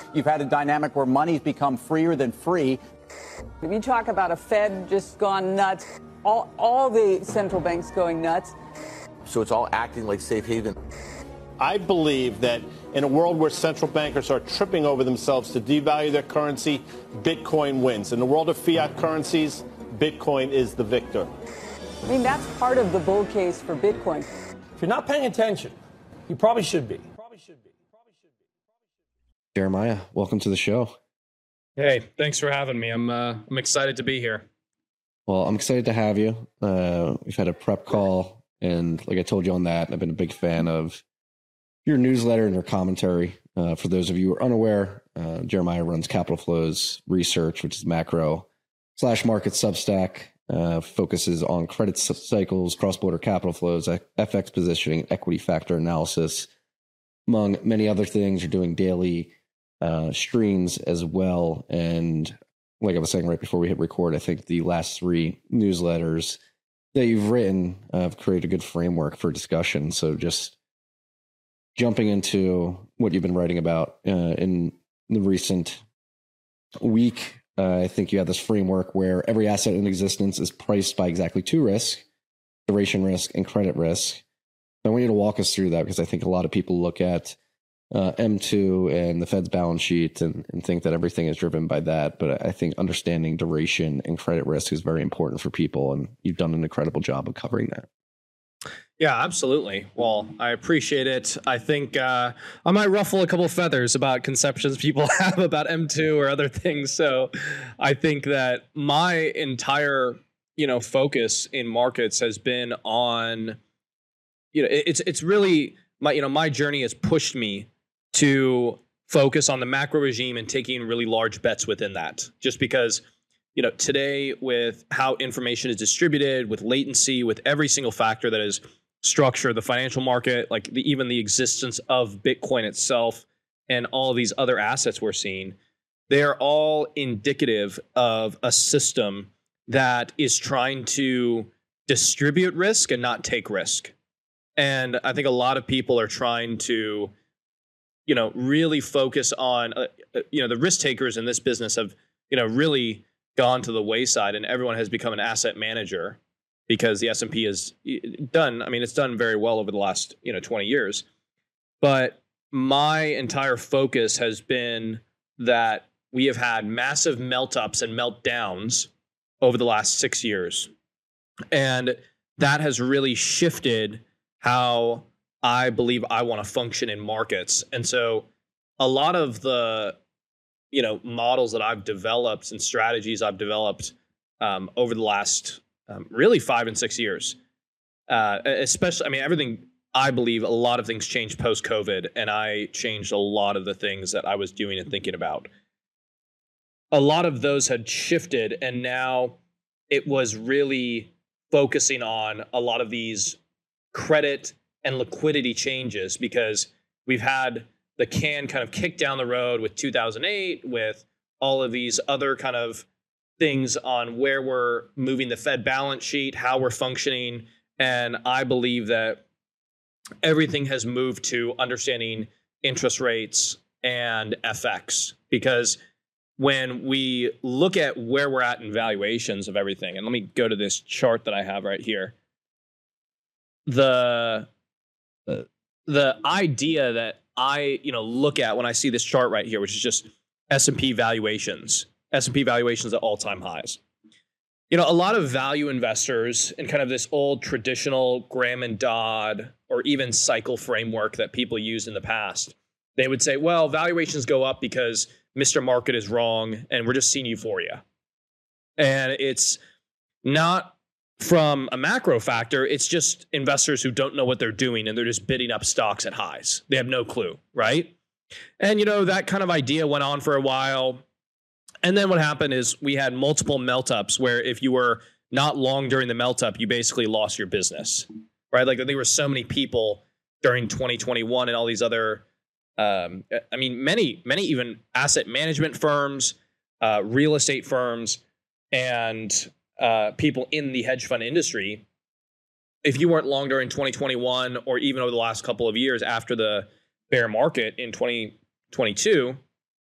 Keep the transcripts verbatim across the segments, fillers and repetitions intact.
You've had a dynamic where money's become freer than free. If you talk about a Fed just gone nuts, all, all the central banks going nuts. So it's all acting like safe haven. I believe that in a world where central bankers are tripping over themselves to devalue their currency, Bitcoin wins. In the world of fiat currencies, Bitcoin is the victor. I mean, that's part of the bull case for Bitcoin. If you're not paying attention, you probably should be. Probably should be. Probably should be. Jeremiah, welcome to the show. Hey, thanks for having me. I'm uh, I'm excited to be here. Well, I'm excited to have you. Uh, we've had a prep call, and like I told you on that, I've been a big fan of your newsletter and your commentary. Uh, for those of you who are unaware, uh, Jeremiah runs Capital Flows Research, which is macro slash market Substack. Uh, focuses on credit cycles, cross-border capital flows, F X positioning, equity factor analysis, among many other things. You're doing daily uh, streams as well. And like I was saying right before we hit record, I think the last three newsletters that you've written uh, have created a good framework for discussion. So just jumping into what you've been writing about uh, in the recent week, Uh, I think you have this framework where every asset in existence is priced by exactly two risks, duration risk and credit risk. I want you to walk us through that, because I think a lot of people look at uh, M two and the Fed's balance sheet and, and think that everything is driven by that. But I think understanding duration and credit risk is very important for people, and you've done an incredible job of covering that. Yeah, absolutely. Well, I appreciate it. I think uh, I might ruffle a couple of feathers about conceptions people have about M two or other things. So I think that my entire, you know, focus in markets has been on, you know, it's it's really my, you know, my journey has pushed me to focus on the macro regime and taking really large bets within that, just because, you know, today with how information is distributed, with latency, with every single factor that is structure, the financial market, like the, even the existence of Bitcoin itself and all of these other assets we're seeing, they are all indicative of a system that is trying to distribute risk and not take risk. And I think a lot of people are trying to, you know, really focus on, uh, you know, the risk takers in this business have, you know, really gone to the wayside, and everyone has become an asset manager, because the S and P has done, I mean, it's done very well over the last, you know, twenty years. But my entire focus has been that we have had massive melt ups and meltdowns over the last six years. And that has really shifted how I believe I want to function in markets. And so a lot of the, you know, models that I've developed and strategies I've developed um, over the last um, really five and six years, uh, especially, I mean, everything, I believe a lot of things changed post-COVID, and I changed a lot of the things that I was doing and thinking about. A lot of those had shifted, and now it was really focusing on a lot of these credit and liquidity changes, because we've had the can kind of kicked down the road with two thousand eight, with all of these other kind of things on where we're moving the Fed balance sheet, how we're functioning. And I believe that everything has moved to understanding interest rates and F X, because when we look at where we're at in valuations of everything, and let me go to this chart that I have right here. The, the, the idea that I, you know, look at when I see this chart right here, which is just S and P valuations, S and P valuations at all-time highs. You know, a lot of value investors in kind of this old traditional Graham and Dodd or even cycle framework that people used in the past, they would say, well, valuations go up because Mister Market is wrong and we're just seeing euphoria. And it's not from a macro factor, it's just investors who don't know what they're doing and they're just bidding up stocks at highs. They have no clue, right? And, you know, that kind of idea went on for a while. And then what happened is we had multiple melt-ups where if you were not long during the melt-up, you basically lost your business, right? Like there were so many people during twenty twenty-one and all these other, um, I mean, many, many even asset management firms, uh, real estate firms, and uh, people in the hedge fund industry. If you weren't long during twenty twenty-one or even over the last couple of years after the bear market in twenty twenty-two,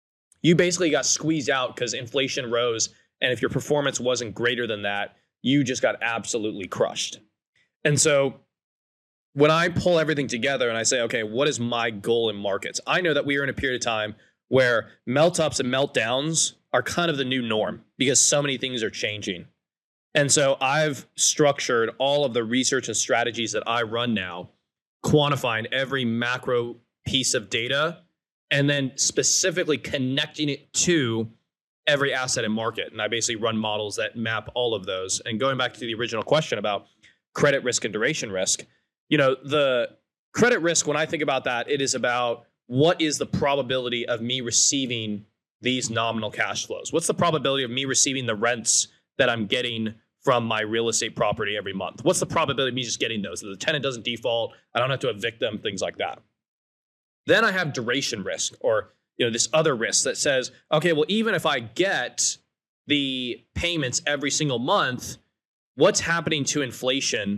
you basically got squeezed out because inflation rose. And if your performance wasn't greater than that, you just got absolutely crushed. And so when I pull everything together and I say, okay, what is my goal in markets? I know that we are in a period of time where melt ups and meltdowns are kind of the new norm because so many things are changing. And so I've structured all of the research and strategies that I run now, quantifying every macro piece of data and then specifically connecting it to every asset and market. And I basically run models that map all of those. And going back to the original question about credit risk and duration risk, you know, the credit risk, when I think about that, it is about what is the probability of me receiving these nominal cash flows? What's the probability of me receiving the rents that I'm getting from my real estate property every month? What's the probability of me just getting those? That the tenant doesn't default, I don't have to evict them, things like that. Then I have duration risk, or you know, this other risk that says, okay, well, even if I get the payments every single month, what's happening to inflation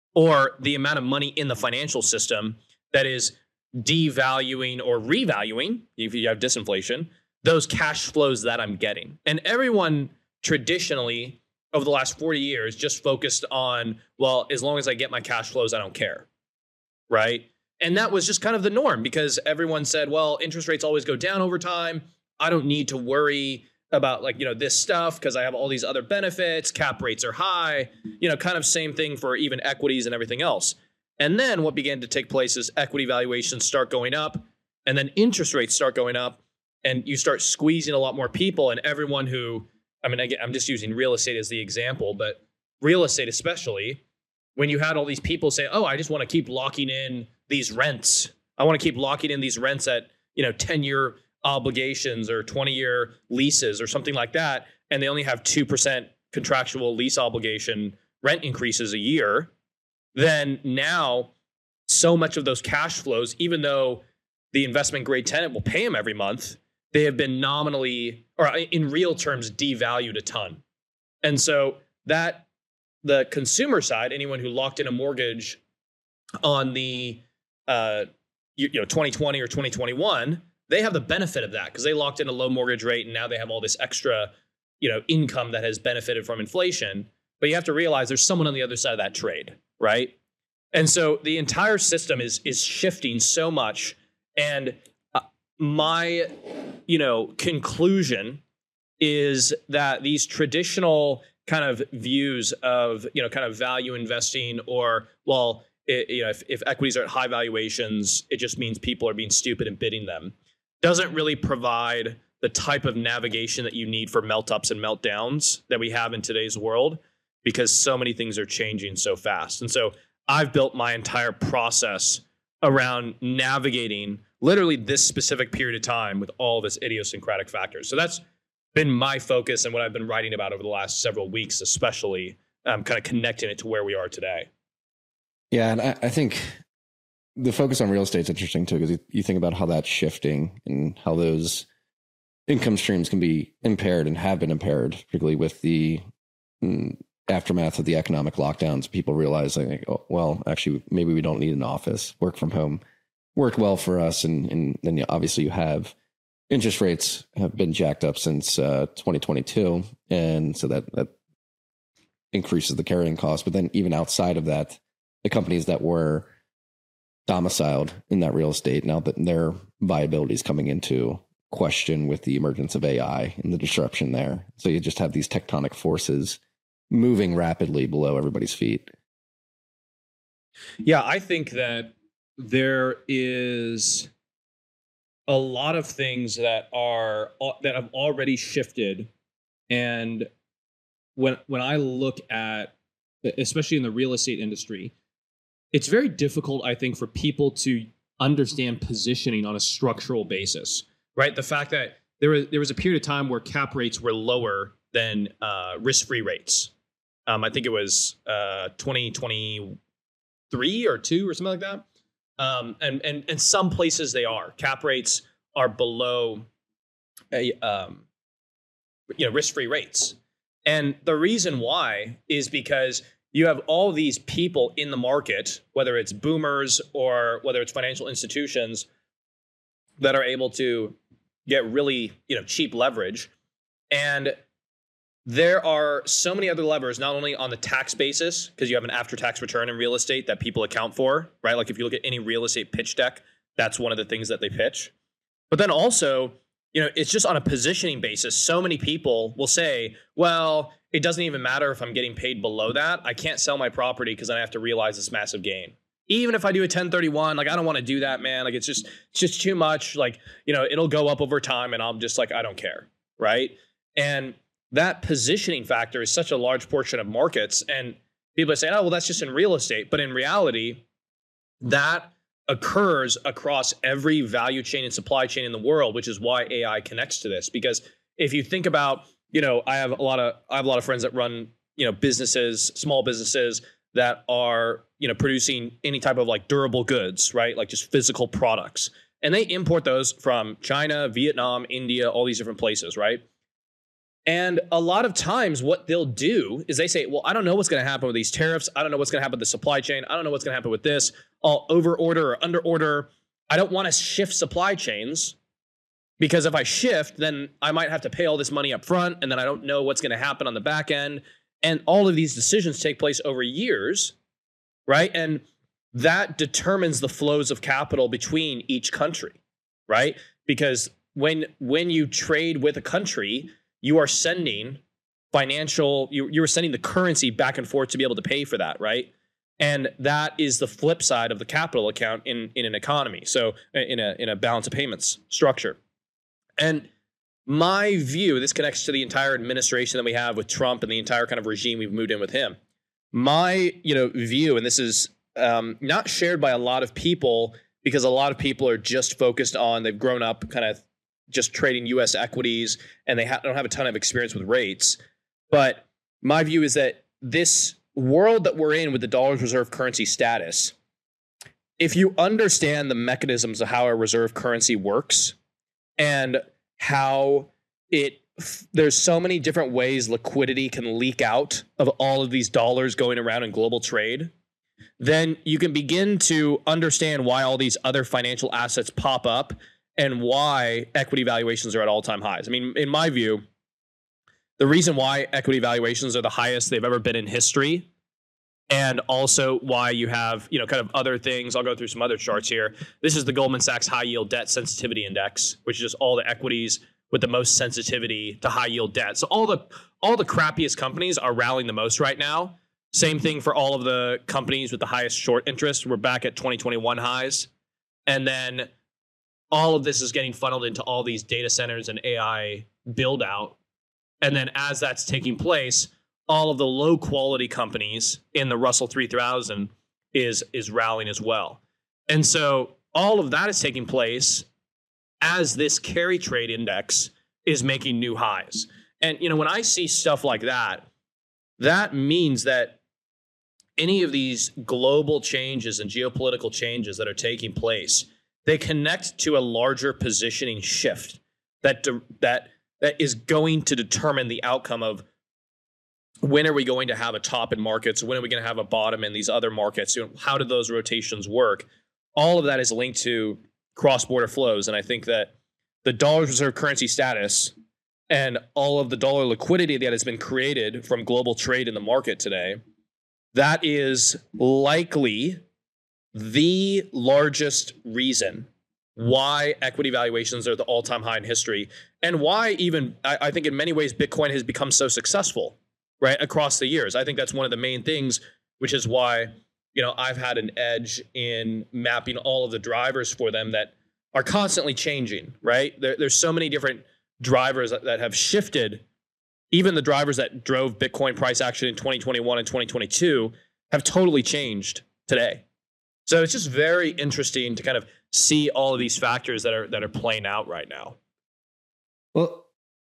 or the amount of money in the financial system that is devaluing or revaluing, if you have disinflation, those cash flows that I'm getting. And everyone traditionally over the last forty years just focused on, well, as long as I get my cash flows, I don't care, right? And that was just kind of the norm because everyone said, well, interest rates always go down over time. I don't need to worry about like, you know, this stuff because I have all these other benefits. Cap rates are high, you know, kind of same thing for even equities and everything else. And then what began to take place is equity valuations start going up and then interest rates start going up and you start squeezing a lot more people. And everyone who, I mean, again, I'm just using real estate as the example, but real estate especially, when you had all these people say, oh, I just want to keep locking in these rents. I want to keep locking in these rents at, you know, ten-year obligations or twenty-year leases or something like that, and they only have two percent contractual lease obligation rent increases a year, then now so much of those cash flows, even though the investment grade tenant will pay them every month, they have been nominally, or in real terms, devalued a ton. And so that the consumer side, anyone who locked in a mortgage on the uh, you, you know twenty twenty or twenty twenty-one, they have the benefit of that because they locked in a low mortgage rate and now they have all this extra you know income that has benefited from inflation. But you have to realize there's someone on the other side of that trade, right? And so the entire system is is shifting so much. And uh, my you know conclusion is that these traditional kind of views of, you know, kind of value investing or, well, it, you know, if, if equities are at high valuations, it just means people are being stupid and bidding them, doesn't really provide the type of navigation that you need for melt ups and meltdowns that we have in today's world because so many things are changing so fast. And so I've built my entire process around navigating literally this specific period of time with all this idiosyncratic factors. So that's been my focus and what I've been writing about over the last several weeks, especially um, kind of connecting it to where we are today. Yeah, and I, I think the focus on real estate is interesting too, because you, you think about how that's shifting and how those income streams can be impaired and have been impaired, particularly with the mm, aftermath of the economic lockdowns. People realizing, like, oh, well, actually, maybe we don't need an office. Work from home worked well for us, and, and then you, obviously you have interest rates have been jacked up since uh, twenty twenty-two, and so that, that increases the carrying cost. But then even outside of that, the companies that were domiciled in that real estate, now that their viability is coming into question with the emergence of A I and the disruption there. So you just have these tectonic forces moving rapidly below everybody's feet. Yeah, I think that there is a lot of things that are that have already shifted, and when when I look at, especially in the real estate industry, it's very difficult, I think, for people to understand positioning on a structural basis, right? The fact that there was there was a period of time where cap rates were lower than uh, risk-free rates. Um, I think it was uh, twenty twenty-three or two or something like that. Um, and, and, and some places they are. Cap rates are below a, um, you know, risk-free rates. And the reason why is because you have all these people in the market, whether it's boomers or whether it's financial institutions, that are able to get really, you know, cheap leverage. And there are so many other levers, not only on the tax basis, because you have an after-tax return in real estate that people account for, right? Like if you look at any real estate pitch deck, that's one of the things that they pitch. But then also, you know, it's just on a positioning basis. So many people will say, well, it doesn't even matter if I'm getting paid below that. I can't sell my property because then I have to realize this massive gain. Even if I do a ten thirty-one, like I don't want to do that, man. Like it's just, it's just too much. Like, you know, it'll go up over time and I'm just like, I don't care, right? And that positioning factor is such a large portion of markets. And people are saying, oh, well, that's just in real estate. But in reality, that occurs across every value chain and supply chain in the world, which is why A I connects to this. Because if you think about, you know, I have a lot of I have a lot of friends that run, you know, businesses, small businesses that are, you know, producing any type of like durable goods, right? Like just physical products. And they import those from China, Vietnam, India, all these different places, right? And a lot of times what they'll do is they say, well, I don't know what's going to happen with these tariffs. I don't know what's going to happen with the supply chain. I don't know what's going to happen with this. I'll over order or under order. I don't want to shift supply chains because if I shift, then I might have to pay all this money up front. And then I don't know what's going to happen on the back end. And all of these decisions take place over years, right? And that determines the flows of capital between each country, right? Because when, when you trade with a country, you are sending financial, you, you're sending the currency back and forth to be able to pay for that, right? And that is the flip side of the capital account in, in an economy. So in a, in a balance of payments structure. And my view, this connects to the entire administration that we have with Trump and the entire kind of regime we've moved in with him. My, you know, view, and this is um, not shared by a lot of people because a lot of people are just focused on, they've grown up kind of just trading U S equities and they ha- don't have a ton of experience with rates. But my view is that this world that we're in with the dollar's reserve currency status, if you understand the mechanisms of how a reserve currency works and how it, there's so many different ways liquidity can leak out of all of these dollars going around in global trade, then you can begin to understand why all these other financial assets pop up and why equity valuations are at all-time highs. I mean, in my view, the reason why equity valuations are the highest they've ever been in history, and also why you have, you know, kind of other things. I'll go through some other charts here. This is the Goldman Sachs High Yield Debt Sensitivity Index, which is just all the equities with the most sensitivity to high yield debt. So all the all the crappiest companies are rallying the most right now. Same thing for all of the companies with the highest short interest. We're back at twenty twenty-one highs. And then all of this is getting funneled into all these data centers and A I build out. And then as that's taking place, all of the low quality companies in the Russell three thousand is, is rallying as well. And so all of that is taking place as this carry trade index is making new highs. And, you know, when I see stuff like that, that means that any of these global changes and geopolitical changes that are taking place, they connect to a larger positioning shift that that that is going to determine the outcome of when are we going to have a top in markets, when are we going to have a bottom in these other markets, you know, how do those rotations work? All of that is linked to cross-border flows, and I think that the dollar's reserve currency status and all of the dollar liquidity that has been created from global trade in the market today, that is likely the largest reason why equity valuations are at the all-time high in history, and why even, I, I think in many ways, Bitcoin has become so successful, right, across the years. I think that's one of the main things, which is why, you know, I've had an edge in mapping all of the drivers for them that are constantly changing, right? There, there's so many different drivers that, that have shifted. Even the drivers that drove Bitcoin price action in twenty twenty-one and twenty twenty-two have totally changed today. So it's just very interesting to kind of see all of these factors that are that are playing out right now. Well,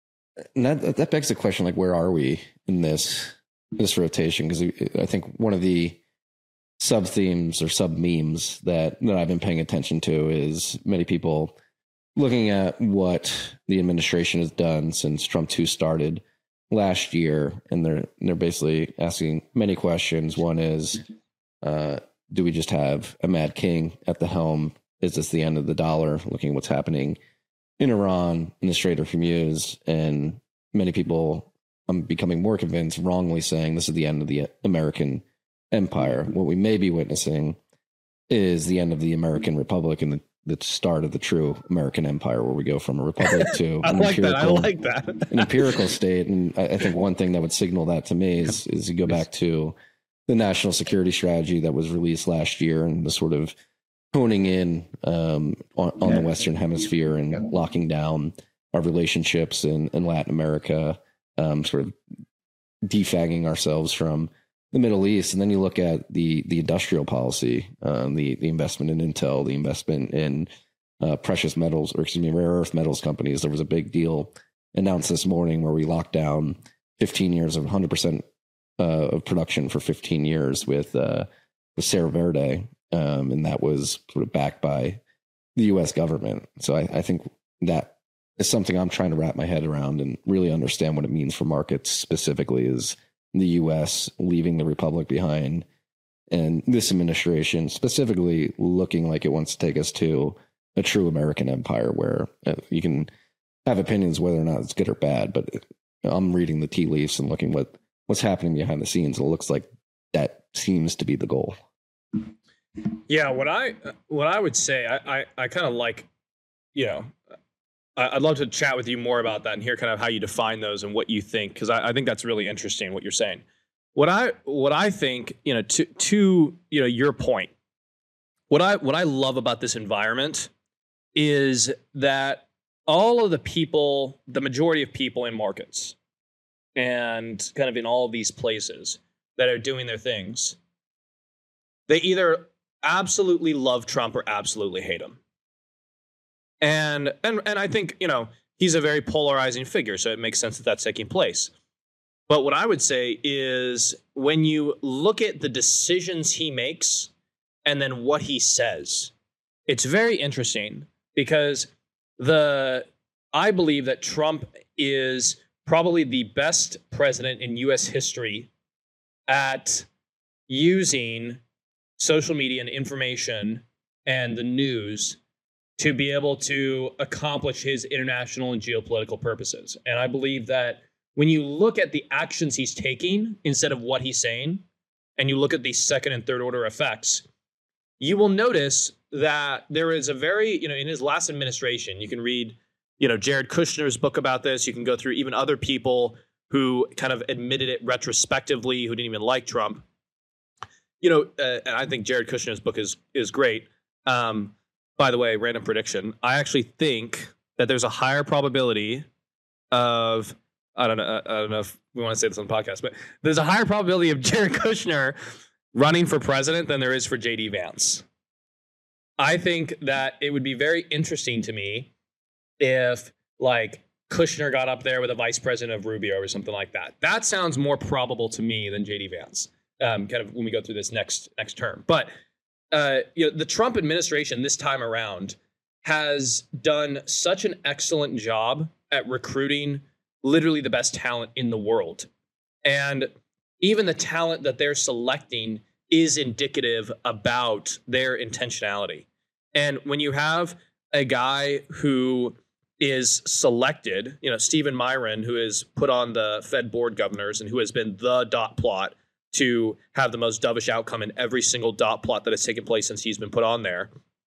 that that begs the question: like, where are we in this this rotation? Because I think one of the sub themes or sub memes that that I've been paying attention to is many people looking at what the administration has done since Trump two started last year, and they're they're basically asking many questions. One is, uh, do we just have a mad king at the helm? Is this the end of the dollar? Looking at what's happening in Iran, in the Strait of Hormuz, and many people, I'm becoming more convinced, wrongly saying this is the end of the American empire. What we may be witnessing is the end of the American Republic and the, the start of the true American empire, where we go from a republic to I an, like that. I empirical, like that. an empirical state. And I, I think one thing that would signal that to me is, is you go back to the national security strategy that was released last year and the sort of honing in um, on, on the Western Hemisphere and locking down our relationships in, in Latin America, um, sort of defagging ourselves from the Middle East. And then you look at the the industrial policy, um, the the investment in Intel, the investment in uh, precious metals, or excuse me, rare earth metals companies. There was a big deal announced this morning where we locked down fifteen years of one hundred percent uh, of production for fifteen years with uh, with Cerro Verde, um, and that was sort of backed by the U S government. So I, I think that is something I'm trying to wrap my head around and really understand what it means for markets specifically, is the U S leaving the Republic behind, and this administration specifically looking like it wants to take us to a true American empire where uh, you can have opinions whether or not it's good or bad, but it, I'm reading the tea leaves and looking what what's happening behind the scenes. It looks like that seems to be the goal. Yeah, what I what I would say, I I, I kind of like, you know, I'd love to chat with you more about that and hear kind of how you define those and what you think, because I, I think that's really interesting what you're saying. What I what I think, you know, to to you know your point, what I what I love about this environment is that all of the people, the majority of people in markets and kind of in all of these places that are doing their things, they either absolutely love Trump or absolutely hate him. And, and and I think, you know, he's a very polarizing figure, so it makes sense that that's taking place. But what I would say is when you look at the decisions he makes and then what he says, it's very interesting because the I believe that Trump is probably the best president in U S history at using social media and information and the news to be able to accomplish his international and geopolitical purposes. And I believe that when you look at the actions he's taking instead of what he's saying, and you look at the second and third order effects, you will notice that there is a very, you know, in his last administration, you can read, you know, Jared Kushner's book about this. You can go through even other people who kind of admitted it retrospectively, who didn't even like Trump. You know, uh, and I think Jared Kushner's book is is great. Um, By the way, random prediction. I actually think that there's a higher probability of, I don't know, I don't know if we want to say this on the podcast, but there's a higher probability of Jared Kushner running for president than there is for J D Vance. I think that it would be very interesting to me if, like, Kushner got up there with a vice president of Rubio or something like that. That sounds more probable to me than J D Vance, um, kind of when we go through this next next term. But Uh, you know, the Trump administration this time around has done such an excellent job at recruiting literally the best talent in the world. And even the talent that they're selecting is indicative about their intentionality. And when you have a guy who is selected, you know, Stephen Myron, who is put on the Fed board governors and who has been the dot plot to have the most dovish outcome in every single dot plot that has taken place since he's been put on there.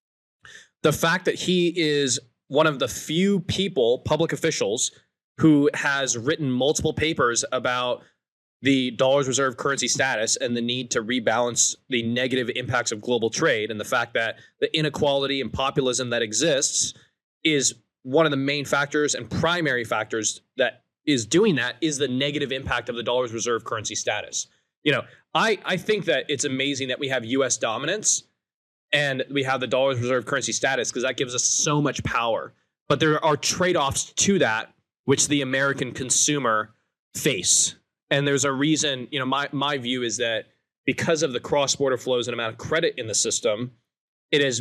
The fact that he is one of the few people, public officials, who has written multiple papers about the dollar's reserve currency status and the need to rebalance the negative impacts of global trade, and the fact that the inequality and populism that exists is one of the main factors and primary factors that is doing that is the negative impact of the dollar's reserve currency status. You know, I, I think that it's amazing that we have U S dominance and we have the dollar's reserve currency status because that gives us so much power. But there are trade-offs to that which the American consumer face. And there's a reason, you know, my, my view is that because of the cross-border flows and amount of credit in the system, it has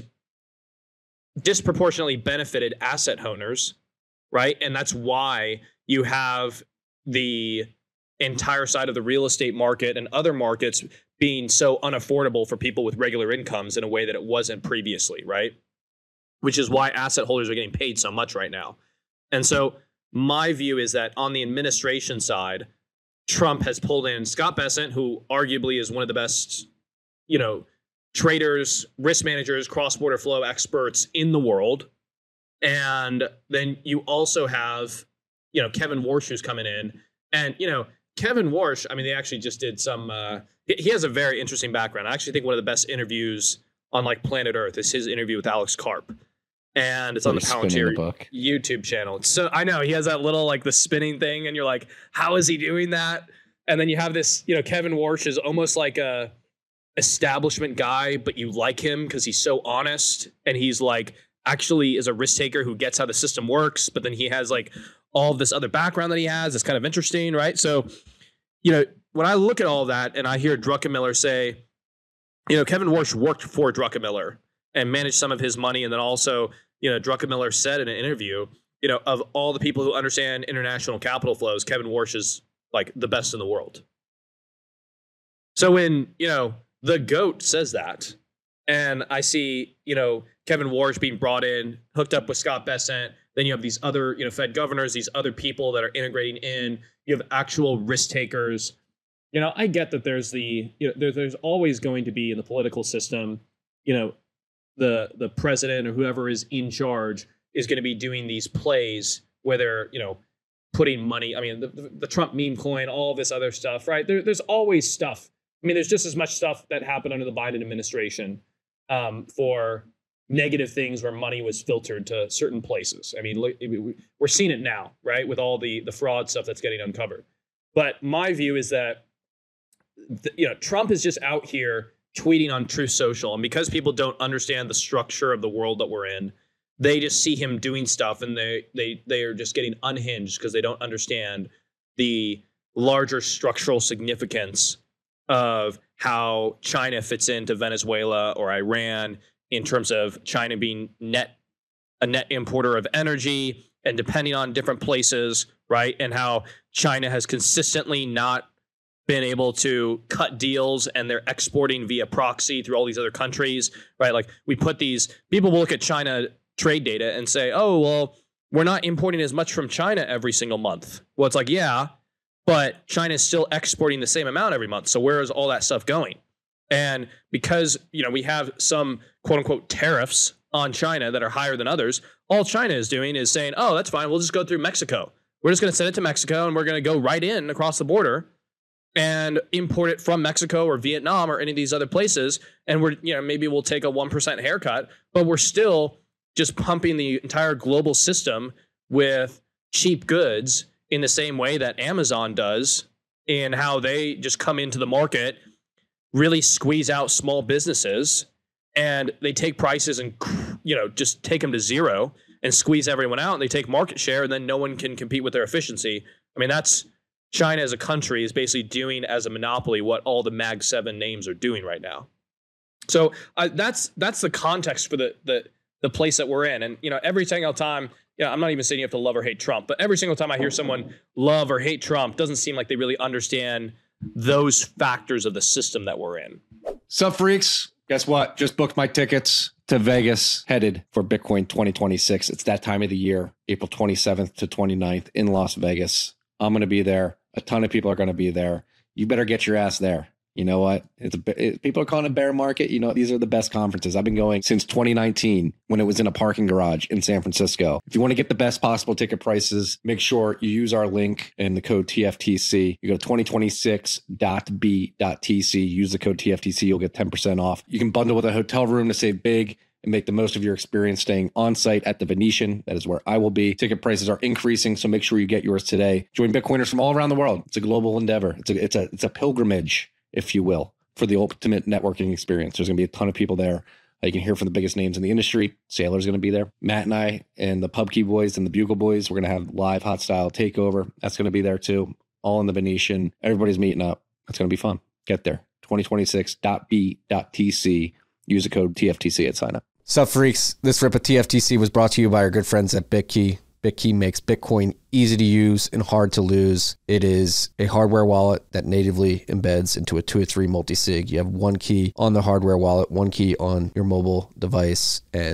disproportionately benefited asset owners, right? And that's why you have the entire side of the real estate market and other markets being so unaffordable for people with regular incomes in a way that it wasn't previously, right? Which is why asset holders are getting paid so much right now. And so my view is that on the administration side, Trump has pulled in Scott Bessent, who arguably is one of the best, you know, traders, risk managers, cross-border flow experts in the world. And then you also have, you know, Kevin Warsh, who's coming in. And, you know, Kevin Warsh, I mean, they actually just did some, uh, he has a very interesting background. I actually think one of the best interviews on like planet Earth is his interview with Alex Karp. And it's on the Palantir YouTube channel. So I know he has that little like the spinning thing, and you're like, how is he doing that? And then you have this, you know, Kevin Warsh is almost like a establishment guy, but you like him because he's so honest, and he's like actually is a risk taker who gets how the system works. But then he has like all of this other background that he has. It's kind of interesting, right? So, you know, when I look at all of that and I hear Druckenmiller say, you know, Kevin Warsh worked for Druckenmiller and managed some of his money, and then also, you know, Druckenmiller said in an interview, you know, of all the people who understand international capital flows, Kevin Warsh is like the best in the world. So when, you know, the GOAT says that, and I see, you know, Kevin Warsh being brought in, hooked up with Scott Bessent, then you have these other, you know, Fed governors, these other people that are integrating in, you have actual risk takers. You know, I get that there's the, you know, there, there's always going to be in the political system, you know, the the president or whoever is in charge is going to be doing these plays where they're, you know, putting money. I mean, the, the, the Trump meme coin, all this other stuff, right? There, there's always stuff. I mean, there's just as much stuff that happened under the Biden administration um, for negative things where money was filtered to certain places. I mean, look, we're seeing it now, right? With all the, the fraud stuff that's getting uncovered. But my view is that, the, you know, Trump is just out here tweeting on Truth Social. And because people don't understand the structure of the world that we're in, they just see him doing stuff and they they they are just getting unhinged because they don't understand the larger structural significance of how China fits into Venezuela or Iran in terms of China being net a net importer of energy and depending on different places, right? And how China has consistently not been able to cut deals and they're exporting via proxy through all these other countries, right? Like we put these, people will look at China trade data and say, oh, well, we're not importing as much from China every single month. Well, it's like, yeah, but China is still exporting the same amount every month. So where is all that stuff going? And because, you know, we have some quote unquote tariffs on China that are higher than others, all China is doing is saying, oh, that's fine. We'll just go through Mexico. We're just going to send it to Mexico and we're going to go right in across the border and import it from Mexico or Vietnam or any of these other places. And we're, you know, maybe we'll take a one percent haircut, but we're still just pumping the entire global system with cheap goods in the same way that Amazon does in how they just come into the market, really squeeze out small businesses, and they take prices and, you know, just take them to zero and squeeze everyone out, and they take market share, and then no one can compete with their efficiency. I mean, that's China as a country is basically doing as a monopoly what all the Mag seven names are doing right now. So uh, that's that's the context for the the the place that we're in. And, you know, every single time, you know, I'm not even saying you have to love or hate Trump, but every single time I hear someone love or hate Trump, doesn't seem like they really understand those factors of the system that we're in. Sup, freaks? Guess what? Just booked my tickets to Vegas, headed for Bitcoin twenty twenty-six. It's that time of the year, April twenty-seventh to twenty-ninth in Las Vegas. I'm going to be there. A ton of people are going to be there. You better get your ass there. You know what? It's a, it, people are calling it a bear market. You know, these are the best conferences. I've been going since twenty nineteen when it was in a parking garage in San Francisco. If you want to get the best possible ticket prices, make sure you use our link and the code T F T C. You go to twenty twenty-six dot b dot t c. Use the code T F T C. You'll get ten percent off. You can bundle with a hotel room to save big and make the most of your experience staying on site at the Venetian. That is where I will be. Ticket prices are increasing, so make sure you get yours today. Join Bitcoiners from all around the world. It's a global endeavor. It's a it's a it's a pilgrimage, if you will, for the ultimate networking experience. There's going to be a ton of people there. You can hear from the biggest names in the industry. Sailor's going to be there. Matt and I and the Pubkey Boys and the Bugle Boys, we're going to have live hot style takeover. That's going to be there too. All in the Venetian. Everybody's meeting up. It's going to be fun. Get there. twenty twenty-six dot b dot t c. Use the code T F T C at sign up. Sup, freaks? This rip of T F T C was brought to you by our good friends at BitKey. BitKey makes Bitcoin easy to use and hard to lose. It is a hardware wallet that natively embeds into a two or three multi-sig. You have one key on the hardware wallet, one key on your mobile device, and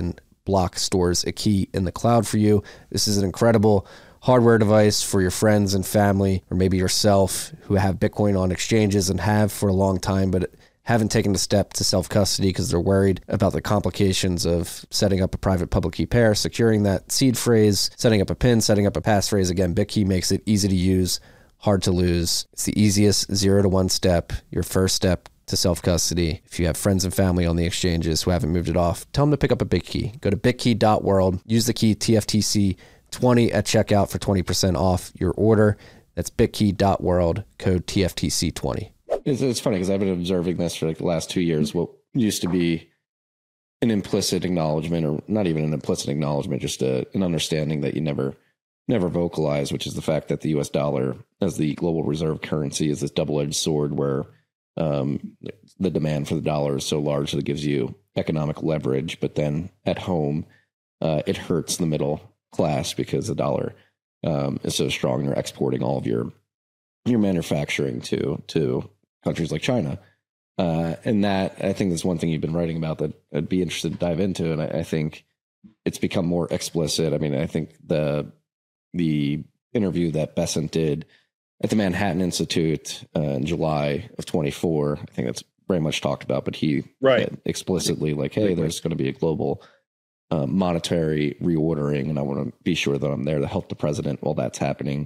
block stores a key in the cloud for you. This is an incredible hardware device for your friends and family, or maybe yourself, who have Bitcoin on exchanges and have for a long time, but haven't taken the step to self-custody because they're worried about the complications of setting up a private public key pair, securing that seed phrase, setting up a PIN, setting up a passphrase. Again, BitKey makes it easy to use, hard to lose. It's the easiest zero to one step, your first step to self-custody. If you have friends and family on the exchanges who haven't moved it off, tell them to pick up a BitKey. Go to bitkey dot world, use the key T F T C twenty at checkout for twenty percent off your order. That's bitkey dot world, code T F T C twenty. It's, it's funny because I've been observing this for like the last two years. What used to be an implicit acknowledgement, or not even an implicit acknowledgement, just a, an understanding that you never never vocalize, which is the fact that the U S dollar as the global reserve currency is this double-edged sword where um, the demand for the dollar is so large that it gives you economic leverage, but then at home uh, it hurts the middle class because the dollar um, is so strong. You're exporting all of your your manufacturing to to countries like China, uh, and that I think that's one thing you've been writing about that I'd be interested to dive into, and I, I think it's become more explicit. I mean, I think the the interview that Bessent did at the Manhattan Institute uh, in July of twenty-four, I think that's very much talked about, but he right. said explicitly like, hey, there's going to be a global Uh, monetary reordering, and I want to be sure that I'm there to help the president while that's happening.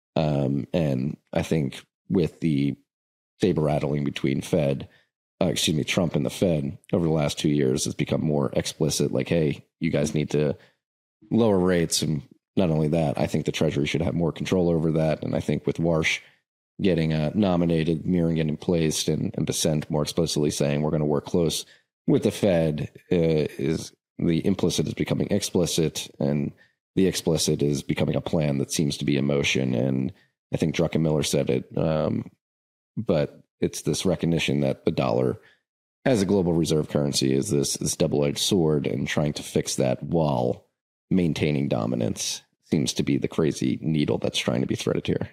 Um, and I think with the saber rattling between Fed, uh, excuse me, Trump and the Fed over the last two years, it's become more explicit. Like, hey, you guys need to lower rates, and not only that, I think the Treasury should have more control over that. And I think with Warsh getting uh, nominated, Mirren getting placed, and, and Bessent more explicitly saying we're going to work close with the Fed, uh, is the implicit is becoming explicit, and the explicit is becoming a plan that seems to be in motion. And I think Druckenmiller said it, um, but it's this recognition that the dollar as a global reserve currency is this, this double-edged sword, and trying to fix that while maintaining dominance seems to be the crazy needle that's trying to be threaded here.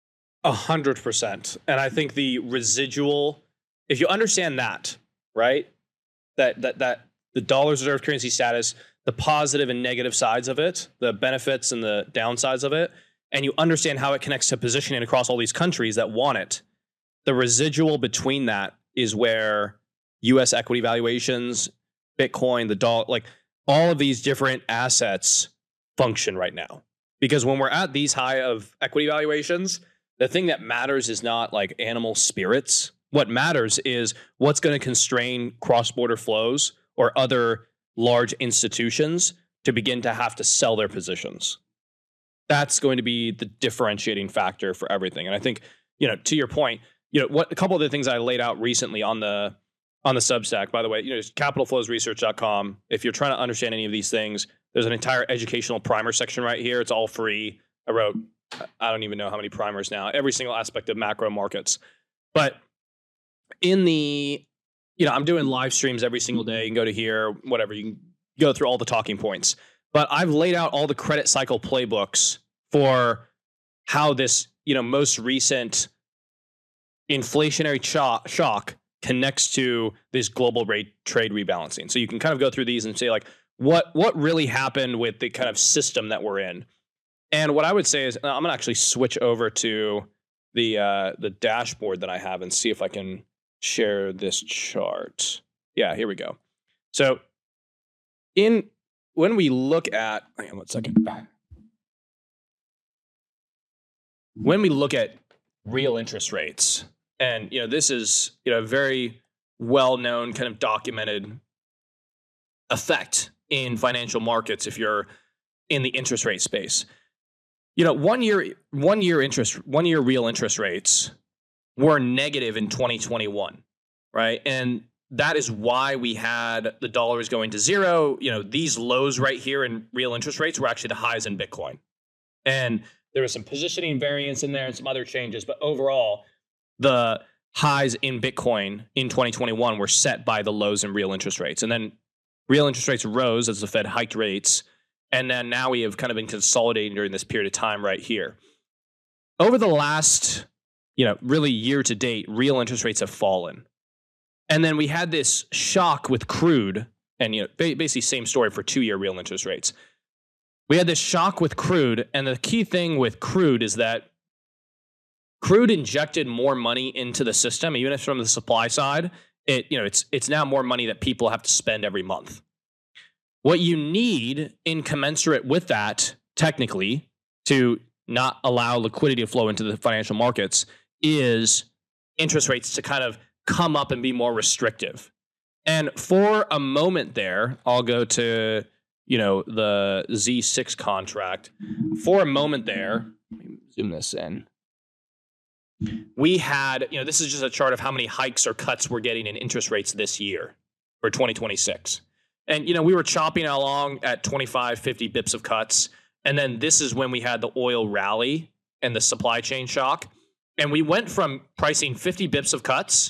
A hundred percent. And I think the residual, if you understand that, right, that, that, that, the dollar's reserve currency status, the positive and negative sides of it, the benefits and the downsides of it, and you understand how it connects to positioning across all these countries that want it, the residual between that is where U S equity valuations, Bitcoin, the dollar, like all of these different assets function right now. Because when we're at these high of equity valuations, the thing that matters is not like animal spirits. What matters is what's going to constrain cross-border flows or other large institutions to begin to have to sell their positions. That's going to be the differentiating factor for everything. And I think, you know, to your point, you know, what a couple of the things I laid out recently on the on the Substack, by the way, you know, capital flows research dot com. If you're trying to understand any of these things, there's an entire educational primer section right here. It's all free. I wrote, I don't even know how many primers now, every single aspect of macro markets. But in the You know, I'm doing live streams every single day. You can go to here, whatever. You can go through all the talking points. But I've laid out all the credit cycle playbooks for how this, you know, most recent inflationary shock, shock connects to this global rate trade rebalancing. So you can kind of go through these and say, like, what what really happened with the kind of system that we're in. And what I would say is, I'm going to actually switch over to the uh, the dashboard that I have and see if I can share this chart. Yeah, here we go. So in when we look at, hang on one second. When we look at real interest rates, and you know, this is, you know, a very well-known kind of documented effect in financial markets if you're in the interest rate space. You know, one year one year interest one year real interest rates were negative in twenty twenty-one, right? And that is why we had the dollars going to zero. You know, these lows right here in real interest rates were actually the highs in Bitcoin. And there was some positioning variance in there and some other changes. But overall, the highs in Bitcoin in twenty twenty-one were set by the lows in real interest rates. And then real interest rates rose as the Fed hiked rates. And then now we have kind of been consolidating during this period of time right here. Over the last, you know, really year to date, real interest rates have fallen. And then we had this shock with crude And, you know, basically same story for two-year real interest rates. We had this shock with crude, and the key thing with crude is that crude injected more money into the system, even if from the supply side, it, you know, it's it's now more money that people have to spend every month. What you need in commensurate with that, technically, to not allow liquidity to flow into the financial markets is interest rates to kind of come up and be more restrictive. And for a moment there, I'll go to, you know, the Z six contract. For a moment there, let me zoom this in. We had, you know, this is just a chart of how many hikes or cuts we're getting in interest rates this year for twenty twenty-six. And, you know, we were chopping along at twenty-five, fifty bips of cuts. And then this is when we had the oil rally and the supply chain shock. And we went from pricing fifty bips of cuts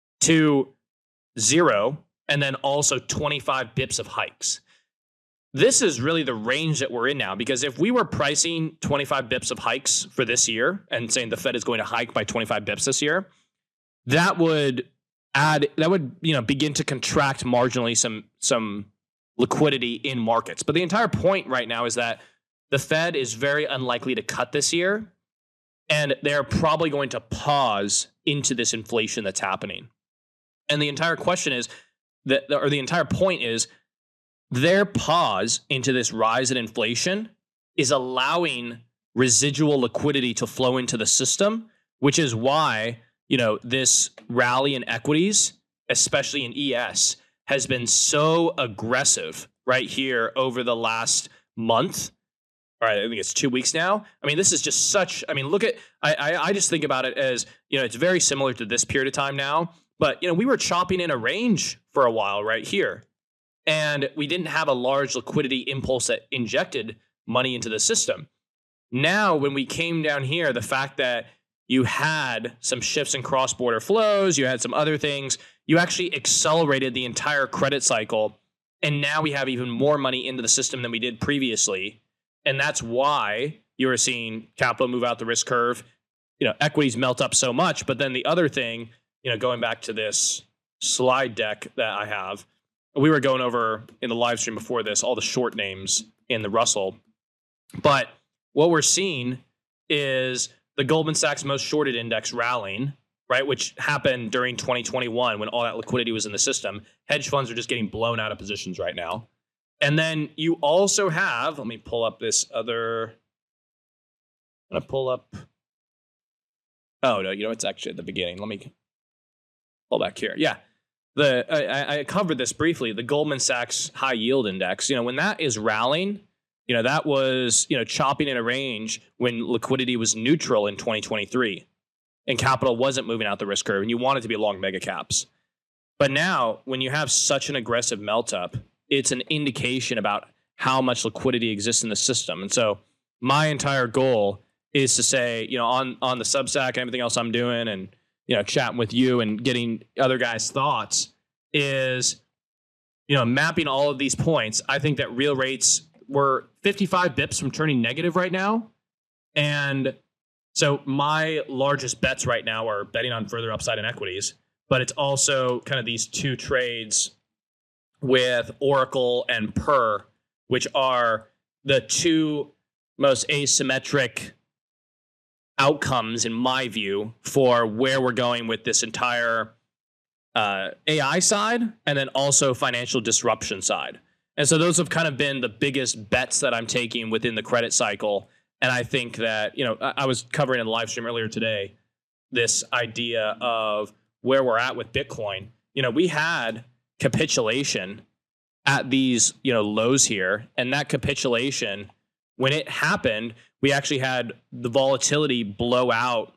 to zero, and then also twenty-five bips of hikes. This is really the range that we're in now, because if we were pricing twenty-five bips of hikes for this year and saying the Fed is going to hike by twenty-five bips this year, that would add, that would, you know, begin to contract marginally some, some liquidity in markets. But the entire point right now is that the Fed is very unlikely to cut this year, and they're probably going to pause into this inflation that's happening. And the entire question is that, or the entire point is, their pause into this rise in inflation is allowing residual liquidity to flow into the system, which is why, you know, this rally in equities, especially in E S, has been so aggressive right here over the last month. All right, I think it's two weeks now. I mean, this is just such, I mean, look at, I, I, I just think about it as, you know, it's very similar to this period of time now. But, you know, we were chopping in a range for a while right here. And we didn't have a large liquidity impulse that injected money into the system. Now, when we came down here, the fact that you had some shifts in cross-border flows, you had some other things, you actually accelerated the entire credit cycle. And now we have even more money into the system than we did previously. And that's why you are seeing capital move out the risk curve. You know, equities melt up so much. But then the other thing, you know, going back to this slide deck that I have, we were going over in the live stream before this, all the short names in the Russell. But what we're seeing is the Goldman Sachs most shorted index rallying, right, which happened during twenty twenty-one when all that liquidity was in the system. Hedge funds are just getting blown out of positions right now. And then you also have, let me pull up this other, I'm going to pull up, oh, no, you know, it's actually at the beginning. Let me pull back here. Yeah. The I, I covered this briefly. The Goldman Sachs High Yield Index, you know, when that is rallying, you know, that was, you know, chopping in a range when liquidity was neutral in twenty twenty-three and capital wasn't moving out the risk curve and you wanted to be long mega caps. But now when you have such an aggressive melt up, it's an indication about how much liquidity exists in the system. And so my entire goal is to say, you know, on, on the Substack and everything else I'm doing and, you know, chatting with you and getting other guys' thoughts is, you know, mapping all of these points. I think that real rates were fifty-five bips from turning negative right now. And so my largest bets right now are betting on further upside in equities, but it's also kind of these two trades with Oracle and P E R, which are the two most asymmetric outcomes, in my view, for where we're going with this entire uh, A I side and then also financial disruption side. And so those have kind of been the biggest bets that I'm taking within the credit cycle. And I think that, you know, I, I was covering in the live stream earlier today this idea of where we're at with Bitcoin. You know, we had capitulation at these, you know, lows here, and that capitulation, when it happened, we actually had the volatility blow out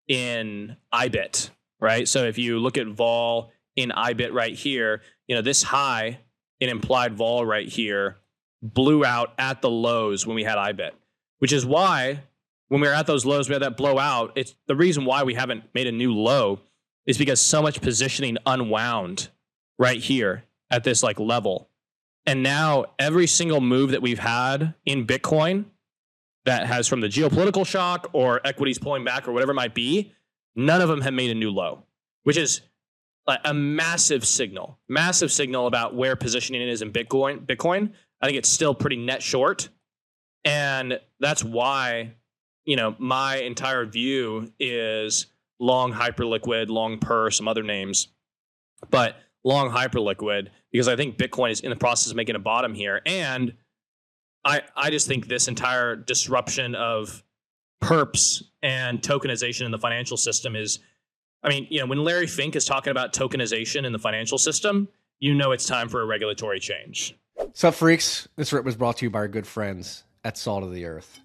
in I B I T, right? So if you look at vol in I B I T right here, you know, this high in implied vol right here blew out at the lows when we had I B I T, which is why when we were at those lows, we had that blowout. It's the reason why we haven't made a new low is because so much positioning unwound right here at this like level. And now every single move that we've had in Bitcoin that has from the geopolitical shock or equities pulling back or whatever it might be, none of them have made a new low, which is like a massive signal, massive signal about where positioning is in Bitcoin. Bitcoin, I think it's still pretty net short. And that's why, you know, my entire view is long Hyperliquid, long P E R, some other names, but long Hyperliquid, because I think Bitcoin is in the process of making a bottom here. And I, I just think this entire disruption of perps and tokenization in the financial system is, I mean, you know, when Larry Fink is talking about tokenization in the financial system, you know it's time for a regulatory change. What's up, freaks? This rip was brought to you by our good friends at Salt of the Earth.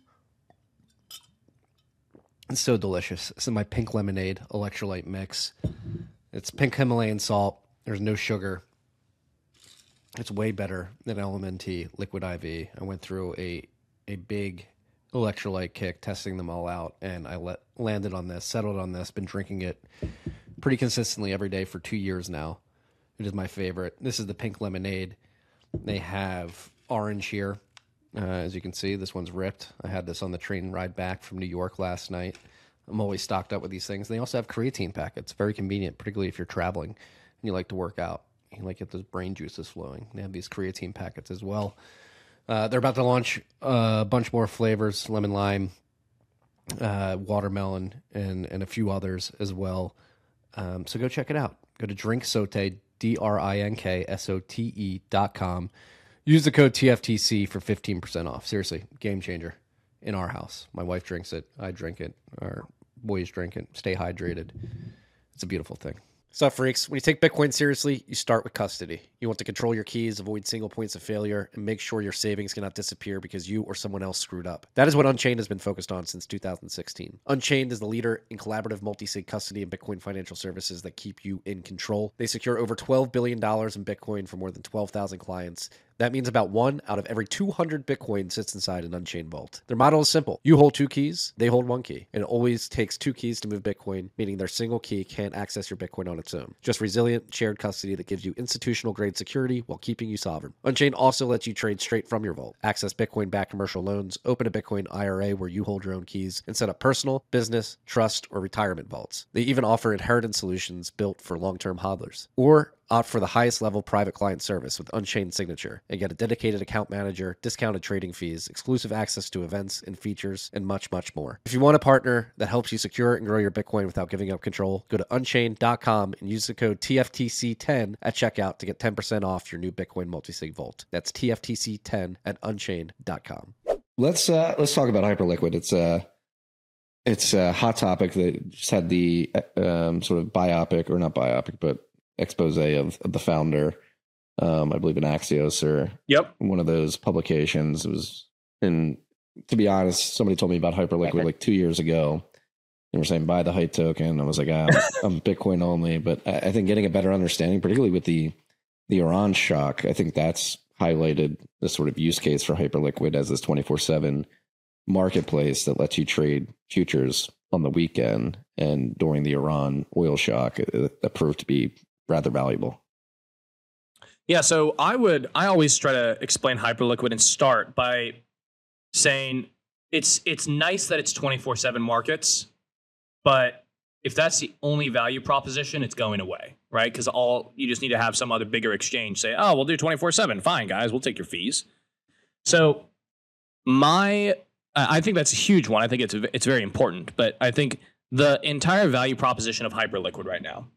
It's so delicious. This is my pink lemonade electrolyte mix. It's pink Himalayan salt. There's no sugar. It's way better than L M N T Liquid I V. I went through a a big electrolyte kick, testing them all out, and I let landed on this, settled on this. Been drinking it pretty consistently every day for two years now. It is my favorite. This is the pink lemonade. They have orange here. Uh, as you can see, this one's ripped. I had this on the train ride back from New York last night. I'm always stocked up with these things. They also have creatine packets. Very convenient, particularly if you're traveling and you like to work out. You like get those brain juices flowing. They have these creatine packets as well. Uh, they're about to launch a bunch more flavors, lemon lime, uh, watermelon, and, and a few others as well. Um, so go check it out. Go to drinksote, D R I N K S O T E dot com. Use the code T F T C for fifteen percent off. Seriously, game changer in our house. My wife drinks it. I drink it. Our boys drink it. Stay hydrated. It's a beautiful thing. What's up, freaks? When you take Bitcoin seriously, you start with custody. You want to control your keys, avoid single points of failure, and make sure your savings cannot disappear because you or someone else screwed up. That is what Unchained has been focused on since two thousand sixteen. Unchained is the leader in collaborative multi-sig custody and Bitcoin financial services that keep you in control. They secure over twelve billion dollars in Bitcoin for more than twelve thousand clients. That means about one out of every two hundred Bitcoin sits inside an Unchained vault. Their model is simple. You hold two keys, they hold one key. And it always takes two keys to move Bitcoin, meaning their single key can't access your Bitcoin on its own. Just resilient, shared custody that gives you institutional-grade security while keeping you sovereign. Unchained also lets you trade straight from your vault, access Bitcoin-backed commercial loans, open a Bitcoin I R A where you hold your own keys, and set up personal, business, trust, or retirement vaults. They even offer inheritance solutions built for long-term hodlers. Or opt for the highest level private client service with Unchained Signature and get a dedicated account manager, discounted trading fees, exclusive access to events and features, and much, much more. If you want a partner that helps you secure and grow your Bitcoin without giving up control, go to unchained dot com and use the code T F T C ten at checkout to get ten percent off your new Bitcoin multisig vault. That's T F T C ten at unchained dot com. Let's uh, let's talk about Hyperliquid. It's a it's a hot topic that just had the um, sort of biopic, or not biopic, but expose of, of the founder, um, I believe in Axios or yep. one of those publications. It was, and to be honest, somebody told me about Hyperliquid like two years ago. They were saying buy the Hype token. I was like, ah, I'm, I'm Bitcoin only. But I, I think getting a better understanding, particularly with the the Iran shock, I think that's highlighted the sort of use case for Hyperliquid as this twenty-four seven marketplace that lets you trade futures on the weekend. And during the Iran oil shock, it, it proved to be rather valuable. Yeah, so I would, I always try to explain Hyperliquid and start by saying it's it's nice that it's twenty-four seven markets, but if that's the only value proposition, it's going away, right? Because all you just need to have some other bigger exchange say, oh, we'll do twenty-four seven. Fine, guys, we'll take your fees. So my, I think that's a huge one. I think it's it's very important, but I think the entire value proposition of Hyperliquid right now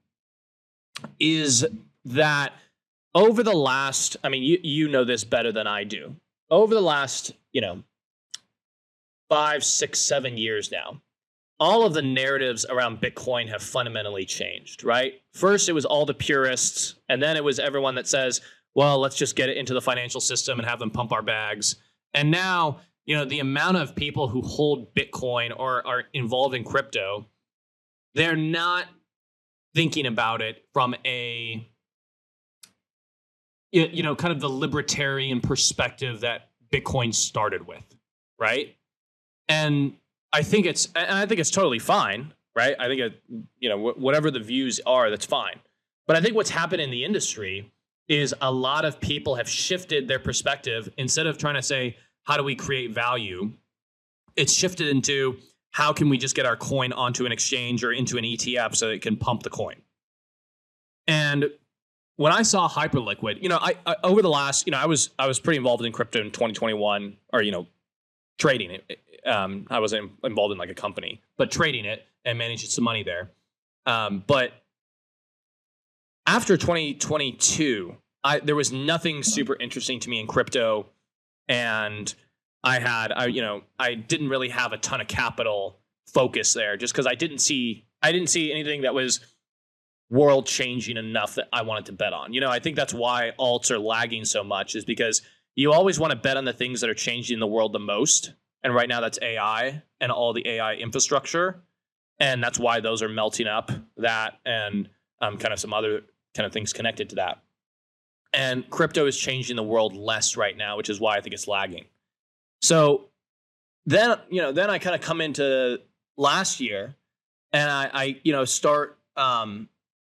is that over the last, I mean, you, you know this better than I do. Over the last, you know, five, six, seven years now, all of the narratives around Bitcoin have fundamentally changed, right? First, it was all the purists, and then it was everyone that says, well, let's just get it into the financial system and have them pump our bags. And now, you know, the amount of people who hold Bitcoin or are involved in crypto, they're not thinking about it from a, you know, kind of the libertarian perspective that Bitcoin started with, right? And I think it's, and I think it's totally fine, right? I think it, you know, whatever the views are, that's fine. But I think what's happened in the industry is a lot of people have shifted their perspective. Instead of trying to say, how do we create value? It's shifted into, how can we just get our coin onto an exchange or into an E T F so it can pump the coin? And when I saw Hyperliquid, you know, I, I over the last, you know, I was I was pretty involved in crypto in twenty twenty-one, or you know, trading it. Um, I wasn't involved in like a company, but trading it and managing some money there. Um, but after twenty twenty-two, I there was nothing super interesting to me in crypto, and I had I you know I didn't really have a ton of capital focus there, just because I didn't see I didn't see anything that was world changing enough that I wanted to bet on. You know, I think that's why alts are lagging so much, is because you always want to bet on the things that are changing the world the most. And right now that's A I and all the A I infrastructure. And that's why those are melting up, that and um, kind of some other kind of things connected to that. And crypto is changing the world less right now, which is why I think it's lagging. So then, you know, then I kind of come into last year and I, I you know, start um,